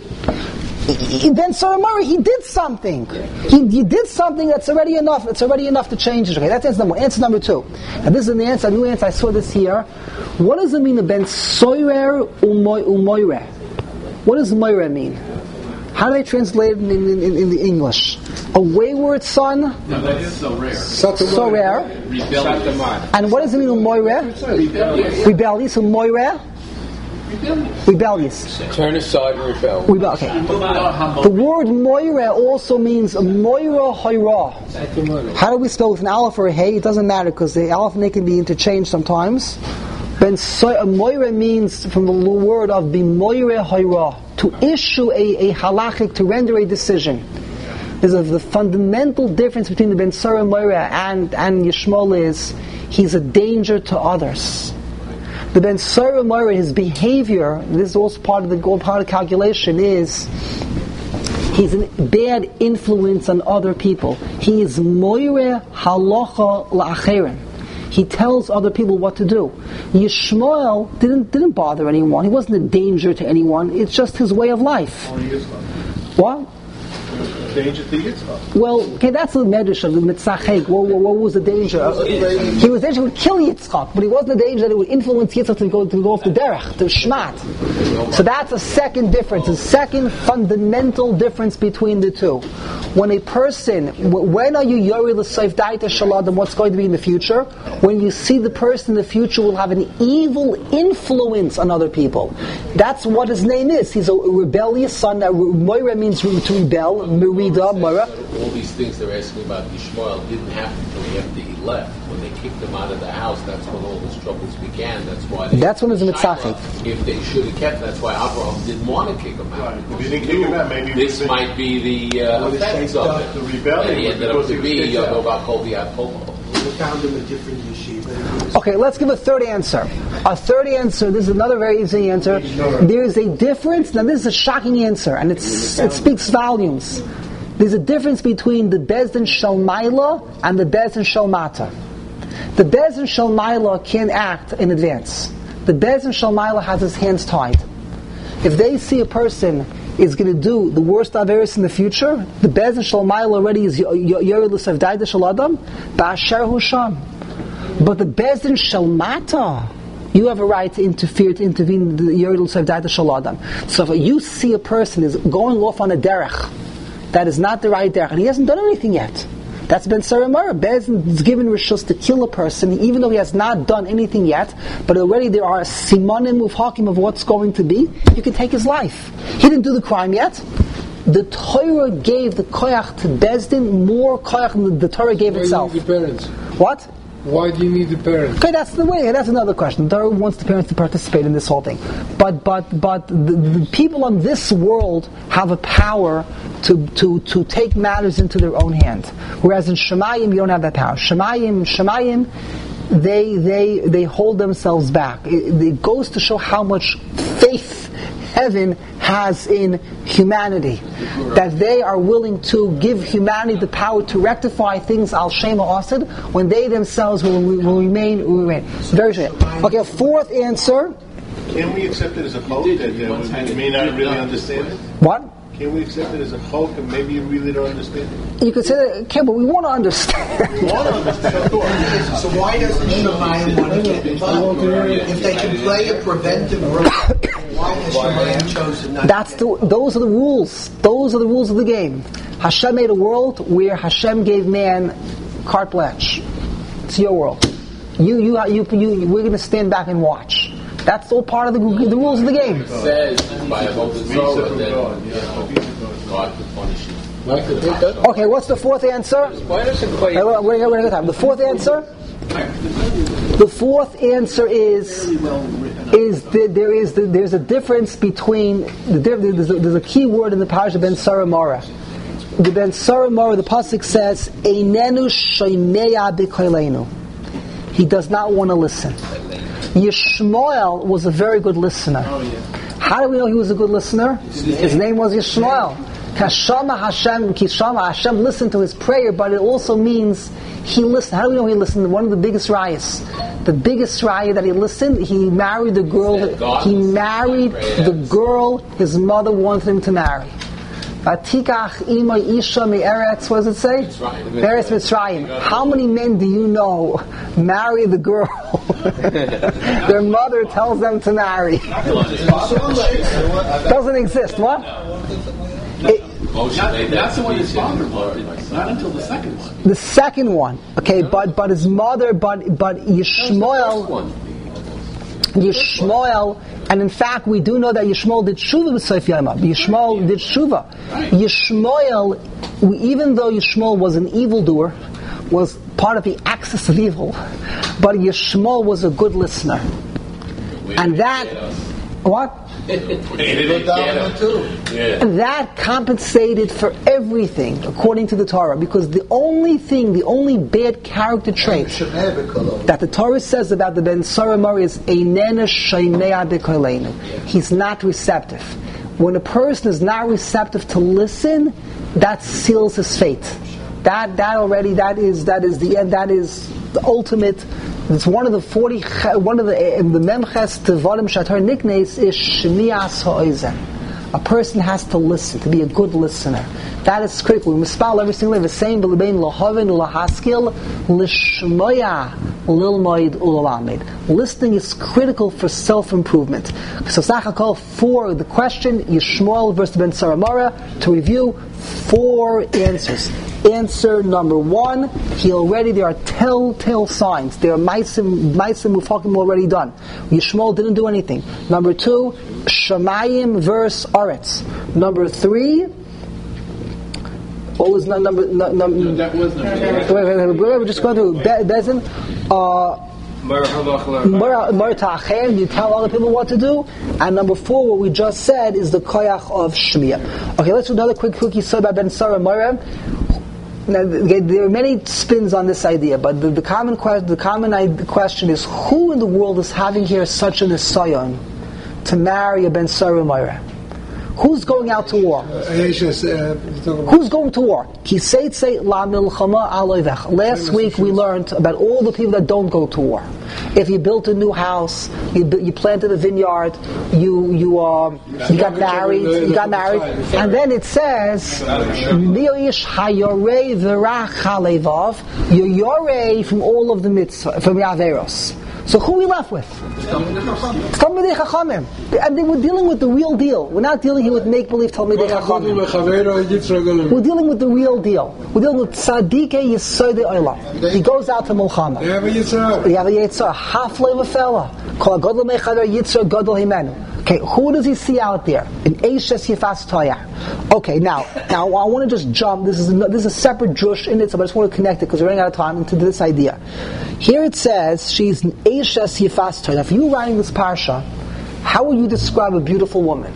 Ben Saramar, he did something. He did something that's already enough. It's already enough to change it. Okay, that's answer number one. Answer number two. And this is an answer, a new answer. I saw this here. What does it mean to Ben Soirer Umoire? What does Moira mean? How do they translate it in the English? A wayward son? No, that is so rare. So rare. And what does it mean Umoire? Rebellious. Umoire? Rebellious. Turn aside and rebel. Okay. The word moira also means moira hayra. How do we spell with an aleph or a hey? It doesn't matter because the aleph and hey can be interchanged sometimes. Moira means from the word of be moira hayra, to issue a halachic, to render a decision. There's the fundamental difference between the Ben Sara Moira and Yishmael is he's a danger to others. The Ben Sara Moira, his behavior, this is also part of the calculation, is he's a bad influence on other people. He is Moira halacha la'acheren. He tells other people what to do. Yishmael didn't bother anyone. He wasn't a danger to anyone. It's just his way of life. What? Danger to Yitzchak. Well, okay, that's the medrash of the Mitzachek. What was the danger? He was danger to kill Yitzchak, but he wasn't the danger that it would influence Yitzchak to go off the derech, to shmat. So that's a second difference, a second fundamental difference between the two. When a person, when are you yori l'soif daita shaladam, what's going to be in the future? When you see the person in the future will have an evil influence on other people. That's what his name is. He's a rebellious son. Moira means to rebel. All these things they're asking about Yishmael didn't happen until after he left. When they kicked him out of the house, that's when all his troubles began. That's why. That's when it was a mitzachik. If they should have kept, that's why Abraham didn't want to kick him out. If he didn't kick him out, maybe this might be the effects of it. The rebellion. And he ended up to be about Koviat Komo. We found him a different yeshiva. Okay, let's give a third answer. A third answer, this is another very easy answer. There is a difference, now this is a shocking answer, and it speaks volumes. There's a difference between the Bezdin Shalmaila and the Bezdin Shalmata. The Bezdin Shalmaila can't act in advance. The Bezdin Shalmaila has his hands tied. If they see a person is going to do the worst averis in the future, the Bezdin Shalmaila already is Yored L'Savdai Shaladam, Ba'asher Husham. But the Bezdin Shalmata, you have a right to intervene in the Yored L'Savdai Shaladam. So if you see a person is going off on a derech, that is not the right derech, and he hasn't done anything yet. That's Ben Saramar. Bezdin is given rishus to kill a person, even though he has not done anything yet, but already there are simanim uvhakim of what's going to be. You can take his life. He didn't do the crime yet. The Torah gave the koyach to Bezdin more koyach than the Torah gave itself. Why do you need the parents? What? Why do you need the parents? Okay, that's the way. That's another question. The Torah wants the parents to participate in this whole thing, but the people on this world have a power to take matters into their own hand. Whereas in Shemayim, you don't have that power. Shemayim, they hold themselves back. It goes to show how much faith heaven has in humanity, that they are willing to give humanity the power to rectify things al shema asid when they themselves will remain. Very short. Okay, a fourth answer. Can we accept it as a chok that you may not really understand it? What? Can we accept it as a chok and maybe you really don't understand it? You could say that, okay, but we want to understand. We want to understand, of course. So why doesn't Shemayim want to get involved? If they can play a preventive role, why has Shemayim chosen not to? Those are the rules. Those are the rules of the game. Hashem made a world where Hashem gave man carte blanche. It's your world. We're going to stand back and watch. That's all part of the rules of the game. It says by a Torah that God could punish you. Okay, what's the fourth answer? The fourth answer? The fourth answer is that there's a difference between there's a key word in the parasha Ben Saramara. the Ben Sora Mora, the pasuk says, "Einenu shomeya b'koleinu." He does not want to listen. Yishmael was a very good listener. How do we know he was a good listener? His name was Yishmael. Kashama Hashem listened to his prayer, but it also means he listened. How do we know he listened? One of the biggest rayas. The biggest raya that he listened, he married the girl. He married the girl his mother wanted him to marry. Vatikach ima isha me'eretz. What does it say? Eretz Mitzrayim. How many men do you know marry the girl their mother tells them to marry? Doesn't exist. What? That's the one his father wanted. Not until the second one. The second one. Okay, but his mother, but Yishmael, and in fact we do know that Yishmael did Shuvah with Seif Yama. Yishmael did Shuvah. Yishmael, even though Yishmael was an evildoer, was part of the axis of evil, but Yishmael was a good listener. And that, what? That compensated for everything according to the Torah, because the only bad character trait that the Torah says about the Ben Sora Mori is Einena Shomeya b'koleinu. He's not receptive. When a person is not receptive to listen, that seals his fate. That is the end. That is the ultimate. It's one of the Memches Tevarim Shatar nicknames is Shmias Ha'ozen. A person has to listen, to be a good listener. That is critical. We must spell every single day the same. B'lebein lahavin lahaskil lishmoya lilmoid ulalamed. Listening is critical for self-improvement. So Sachakol, for the question Yishmael versus Ben Sora Mora, to review 4 answers. Answer number 1, there are telltale signs. There are Maisim Mufakim already done. Yishmael didn't do anything. Number 2, Shamayim versus Aretz. Number 3, what was number? That was number. We're just going through Bezin. You tell other people what to do. And number 4, what we just said, is the koyach of Shmiya. Okay, let's do another quick yisod about Ben Sora Mora. Now, there are many spins on this idea, but the common question is, who in the world is having here such an nisayon to marry a Ben Sora Mora? Who's going out to war? Who's going to war? Last week we learned about all the people that don't go to war. If you built a new house, you planted a vineyard, you got married, and then it says, you're yorei from all of the mitzvah, from Yaveros. So who are we left with? Talmidei Chachamim. And then we're dealing with the real deal. We're not dealing here with make-believe Talmidei Chachamim. We're dealing with the real deal. We're dealing with Tzadikei Yesodei Olam. He goes out to Milchama. You have a Yitzhar. Half-lay of a fella. Kol HaGodol Mechader Yitzhar Godol Himenu. Okay, who does he see out there? In Eishes Yifas Toyah. Okay, now I want to just jump. This is a separate drush in it, so I just want to connect it because we're running out of time into this idea. Here it says she's an Eishes Yifas Toyah. Now, if you were writing this parsha, how would you describe a beautiful woman?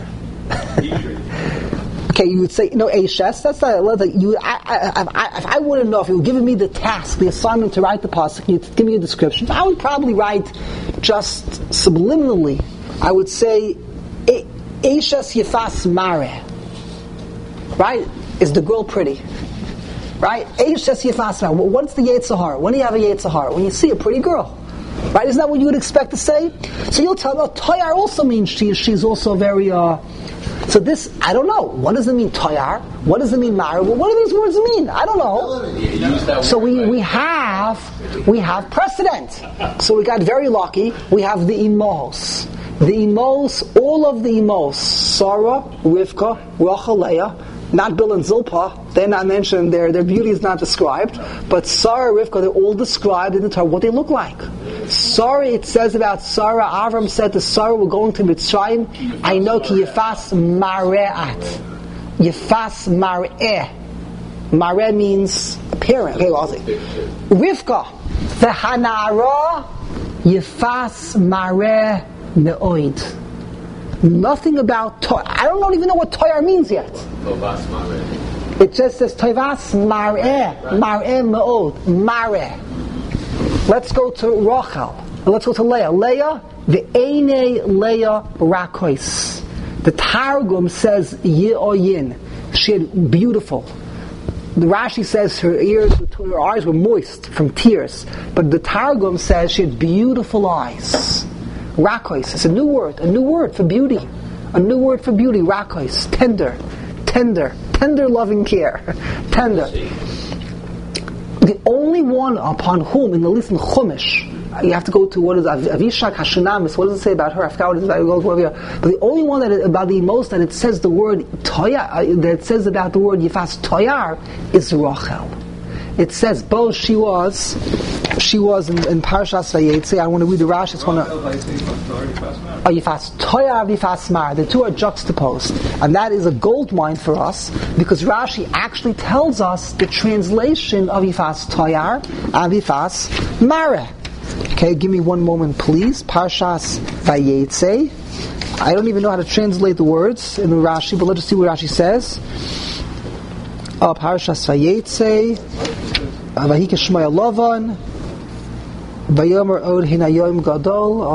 Okay, you would say, Eishes. That's not. If I wouldn't know, if you were giving me the task, the assignment to write the pasuk, you'd give me a description, I would probably write just subliminally. I would say, Eishes Yifas Mare. Right? Is the girl pretty? Right? Eishes Yifas Mare. What's the Yetzer Hara? When do you have a Yetzer Hara? When you see a pretty girl. Right? Isn't that what you would expect to say? So you'll tell me, Toyar also means she's also very, so this, I don't know. What does it mean, Toyar? What does it mean, Mare? Well, what do these words mean? I don't know. So we have precedent. So we got very lucky. We have the Imos. The Imos, all of the Imos, Sarah, Rivka, Rachel, Leah, not Bill and Zilpah, they're not mentioned, their beauty is not described, but Sarah, Rivka, they're all described in the Torah, what they look like. Sarah, it says about Sarah, Avram said to Sarah, we're going to Mitzrayim, I know ki yifas mare'at. Yifas mare'eh. Mareh means appearance. Okay, well, I'll say. Rivka, the Hanara, Yifas mareh Ne'oid. Nothing about Toyar. I don't even know what Toyar means yet. It just says Toivas Mar'eh Me'od, Mar'eh. Let's go to Rachel. Let's go to Leah. Leah, the Eine Leah Rakois. The Targum says Ye'oyin. She had beautiful. The Rashi says her eyes were moist from tears. But the Targum says she had beautiful eyes. Rakois. It's a new word for beauty. A new word for beauty, Rakois. Tender, loving care. Tender. The only one upon whom, at least in Chumash, you have to go to what is Avishak Hashunamis. What does it say about her? I forgot what it is. But the only one about the most that it says the word Toyar, that it says about the word Yifas Toyar, is Rachel. It says both she was in Parashas Vayetze. I want to read the Rashi. Yifas Toyar, Yifas Mar. The two are juxtaposed, and that is a gold mine for us because Rashi actually tells us the translation of Yifas Toyar and Yifas Mare. Okay, give me one moment, please. Parshas Vayetze. I don't even know how to translate the words in the Rashi, but let's just see what Rashi says. Parshas Vayetze. Vayike Shmaya Lavan. Vayomer Od Hinayom Gadol.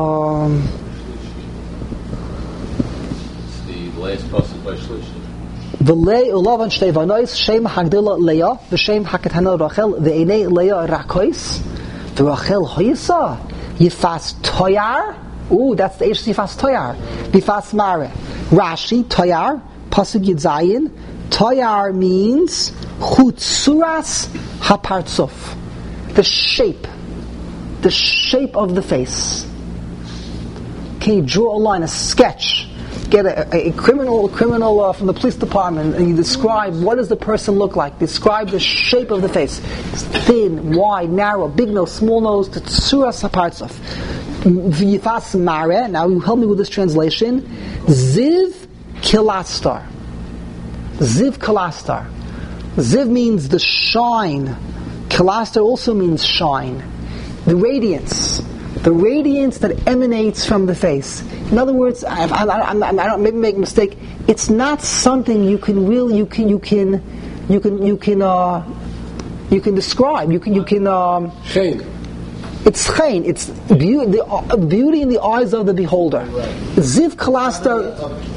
It's the last passage by Shlishi. V'lei Ulavan Shtei Vanois Shem Hagdila Leah V'Shem Hakatana Rachel V'Einei Leah Rakois. Rachel Hoyisa Yifas Toyar. Ooh, that's the Eish Yifas Toyar. Yifas Mare. Rashi Toyar Pasuk Yud Zayin. Toyar means Chutzuras Hapartzuf. The shape of the face. Can you draw a line, a sketch? Get a criminal from the police department, and you describe what does the person look like. Describe the shape of the face. It's thin, wide, narrow, big nose, small nose. The tzuras hapartzuf. V'yifas mare. Now you help me with this translation. Ziv kilastar. Ziv kilastar. Ziv means the shine. Kilastar also means shine. The radiance that emanates from the face. In other words, I don't maybe make a mistake. It's not something you can describe. You can. Chain. It's chain. It's beauty in the eyes of the beholder. Ziv kalastar.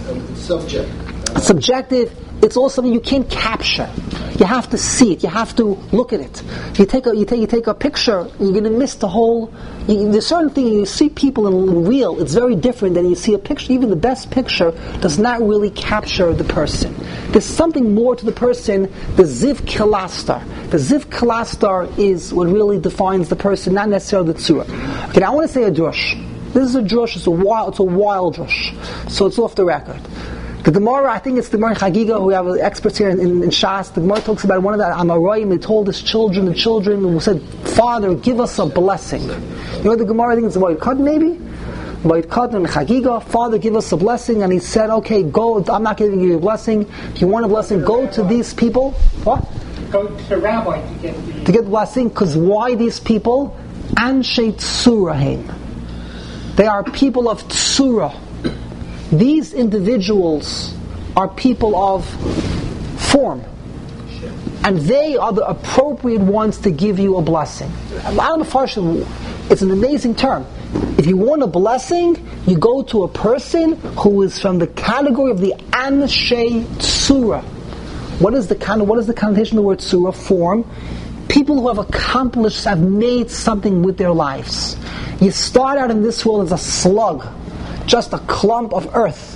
Subjective. It's also something you can't capture. You have to see it. You have to look at it. You take a picture. You're going to miss the whole. There's certain things you see people in real. It's very different than you see a picture. Even the best picture does not really capture the person. There's something more to the person. The ziv kilastar. The ziv kilastar is what really defines the person, not necessarily the tzura. Okay, I want to say a drush. This is a drush. It's a wild drush. So it's off the record. The Gemara, I think it's the Gemara Chagiga, who have experts here in Shas. The Gemara talks about one of the Amoraim. They told the children who said, "Father, give us a blessing." You know the Gemara, I think it's Moed Kadon maybe? Moed Kadon and Chagiga, "Father, give us a blessing." And he said, "Okay, go, I'm not giving you a blessing. If you want a blessing, go to these people." What? Go to the rabbi to get the blessing, because why these people? Anshe Tsurahim. They are people of Tsura. These individuals are people of form, and they are the appropriate ones to give you a blessing. It's an amazing term. If you want a blessing, you go to a person who is from the category of the Anshe Tsura. What is the connotation of the word Tsura? Form. People who have accomplished, have made something with their lives. You start out in this world as a slug. Just a clump of earth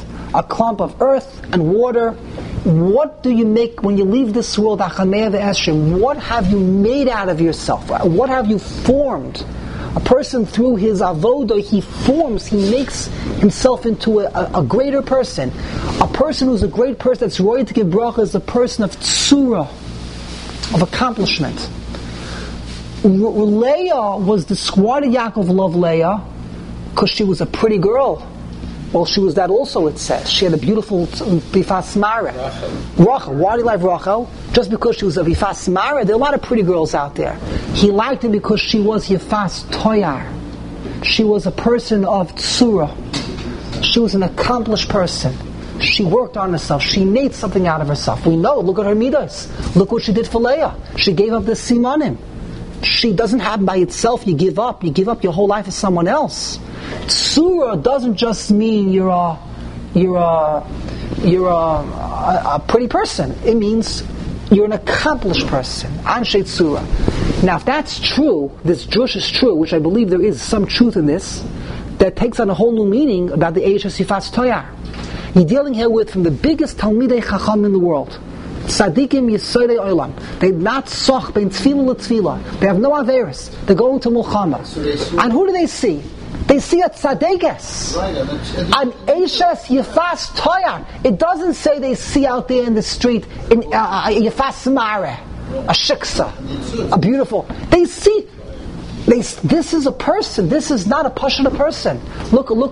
and water. What do you make when you leave this world? What have you made out of yourself? What have you formed? A person through his avodah, he makes himself into a greater person. A person who's a great person that's ready to give bracha is a person of tsura, of accomplishment. Leah was why did Yaakov love Leah? Because she was a pretty girl. Well, she was that also, it says. She had a beautiful Bifas Mara. Rachel. Why do you like Rachel? Just because she was a Bifas Mara? There are a lot of pretty girls out there. He liked her because she was Yifas Toyar. She was a person of Tsura. She was an accomplished person. She worked on herself. She made something out of herself. We know. Look at her midas. Look what she did for Leah. She gave up the simanim. She doesn't happen by itself. You give up. You give up your whole life to someone else. Tzura doesn't just mean you're a pretty person. It means you're an accomplished person. Anshe Tzura. Now, if that's true, this Drush is true, which I believe there is some truth in this, that takes on a whole new meaning about the age of Sifas Toyar. You're dealing here with from the biggest Talmidei Chacham in the world. Tzadikim Yesodei Olam. They not soch ben tefillah l'tefillah. They have no averis. They're going to Mulchama. And who do they see? They see a tzadikes. An Eishes Yefas Toyar. It doesn't say they see out there in the street in Yefas Mare, a shiksa, a beautiful. They see. This is a person. This is not a pashut person. Look at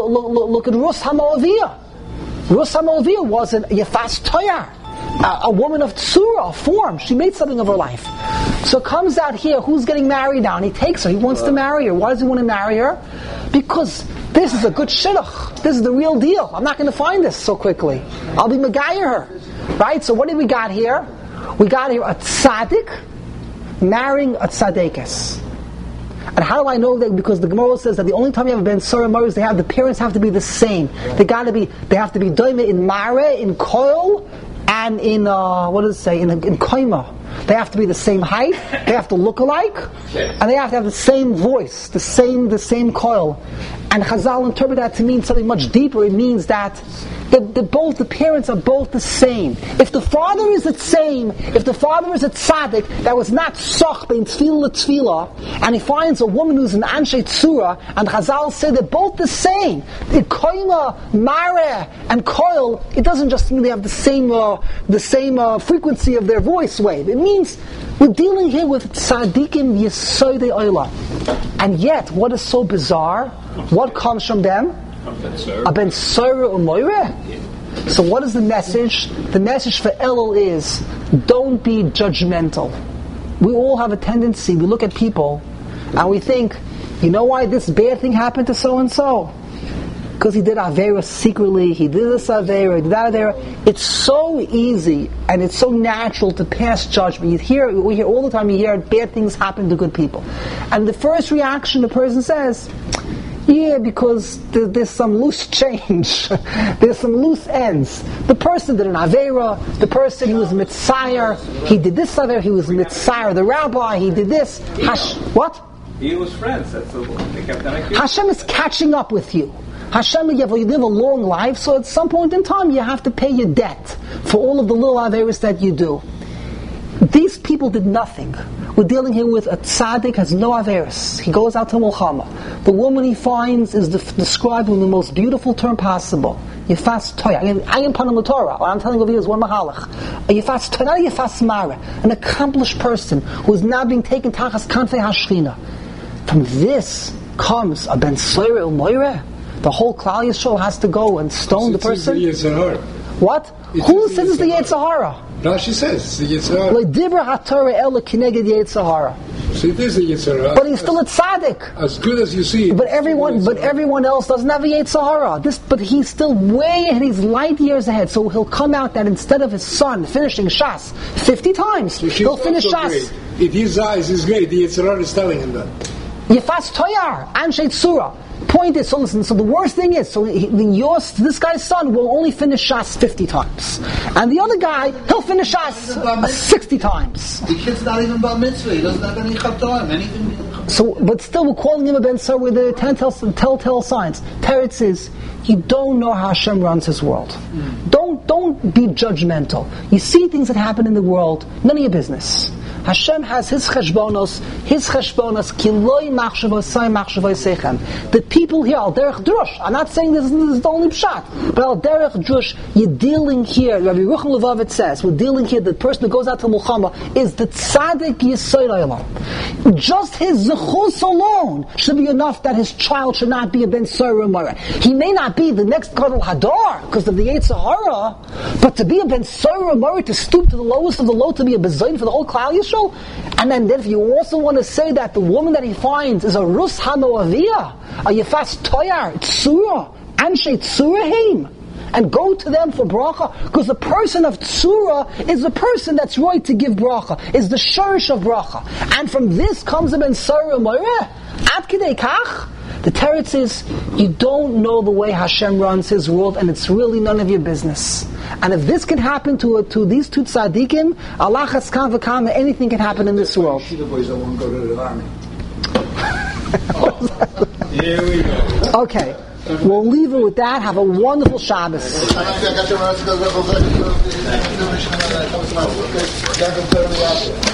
Rus HaMoaviyah. Rus HaMoaviyah was a Yefas Toyar, a woman of tzura, a form. She made something of her life. So it comes out here, who's getting married now? And he takes her. He wants to marry her. Why does he want to marry her? Because this is a good shidduch. This is the real deal. I'm not going to find this so quickly. I'll be megayer her. Right? So what did we got here? We got here a tzaddik marrying a tzadikes. And how do I know that? Because the Gemara says that the only time you have a ben Sarah Murray is the parents have to be the same. They have to be doime in mare, in koil, and in what does it say? In koima. They have to be the same height. They have to look alike, and they have to have the same voice, the same coil. And Chazal interpret that to mean something much deeper. It means that the parents are both the same. If the father is the same, if the father is a tzaddik that was not soch bein tefillah tefillah, and he finds a woman who's an anshe tzura, and Chazal say they're both the same. In koima, mare, and koil, it doesn't just mean they have the same frequency of their voice wave. It means we're dealing here with tzaddikim yesodei olam. And yet, what is so bizarre? What comes from them? A ben Sarah u'moireh. So what is the message? The message for Elul is, don't be judgmental. We all have a tendency, we look at people, and we think, you know why this bad thing happened to so-and-so? Because he did Avera secretly, he did this Avera, he did that Avera. It's so easy, and it's so natural to pass judgment. We hear all the time, you hear bad things happen to good people. And the first reaction the person says, yeah, because there's some loose change. There's some loose ends. The person did an Avera, the person who was Mitzayir, he did this Avera, he was Mitzayir, the rabbi, he did this. What? He was friends, that's the one. They kept on Hashem is catching up with you. Hashem, you live a long life, so at some point in time you have to pay your debt for all of the little Averas that you do. These people did nothing. We're dealing here with a tzaddik has no averis. He goes out to Mulchama. The woman he finds is described in the most beautiful term possible. Yefas toya. I am panam Torah. What I'm telling you is one mahalach. A yefas toya, not a yefas mara. An accomplished person who is now being taken tachas kanfei hashchina. From this comes a ben Sarah u'moireh. The whole Klal Yisrael has to go and stone the person. What? Who says it's the Yetzirah? Rashi says the Yetzirah. So it is the Yetzirah. But he's still a tzaddik. As good as you see. But everyone else doesn't have a Yetzirah. But he's still way ahead. He's light years ahead. So he'll come out that instead of his son finishing Shas 50 times, so he'll finish Shas. Great. In his eyes, is great. The Yetzirah is telling him that. Yefas Toyar, Anshe Tzura. Point is, so listen, so the worst thing is, this guy's son will only finish Shas 50 times. And the other guy, he'll finish Shas 60 times. The kid's not even bar mitzvah, he doesn't have any chatoim, anything. So, but still we're calling him a Ben Sar with the telltale signs. Teretz is, you don't know how Hashem runs His world. Don't be judgmental. You see things that happen in the world, none of your business. Hashem has His cheshbonos, kiloi machshavosai machshavosechem. The people here, al derech drush, I'm not saying this is the only pshat, but al derech drush, you're dealing here, Rabbi Rucham Levavit says, we're dealing here, the person who goes out to Mulchama is the tzaddik Yisrael Olam. Just his zechus alone should be enough that his child should not be a ben Sarah Mara. He may not be the next Gadol Hadar because of the Yetzirah, but to be a ben Sarah Mara, to stoop to the lowest of the low, to be a bezayin for the whole Klal Yisrael. And then if you also want to say that the woman that he finds is a Rus HaMoaviyah, a Yefas Toyar, Tzura, Anshe Tzura Heim, and go to them for bracha, because the person of tzura is the person that's right to give bracha, is the shorish of bracha. And from this comes a ben Sarah Moireh, ad kidei kach. The teretz is, you don't know the way Hashem runs His world, and it's really none of your business. And if this can happen to these two tzaddikim, Allah chaskan v'kama, anything can happen in this world. The boys don't want to go to the army. Here we go. Okay, we'll leave it with that. Have a wonderful Shabbos.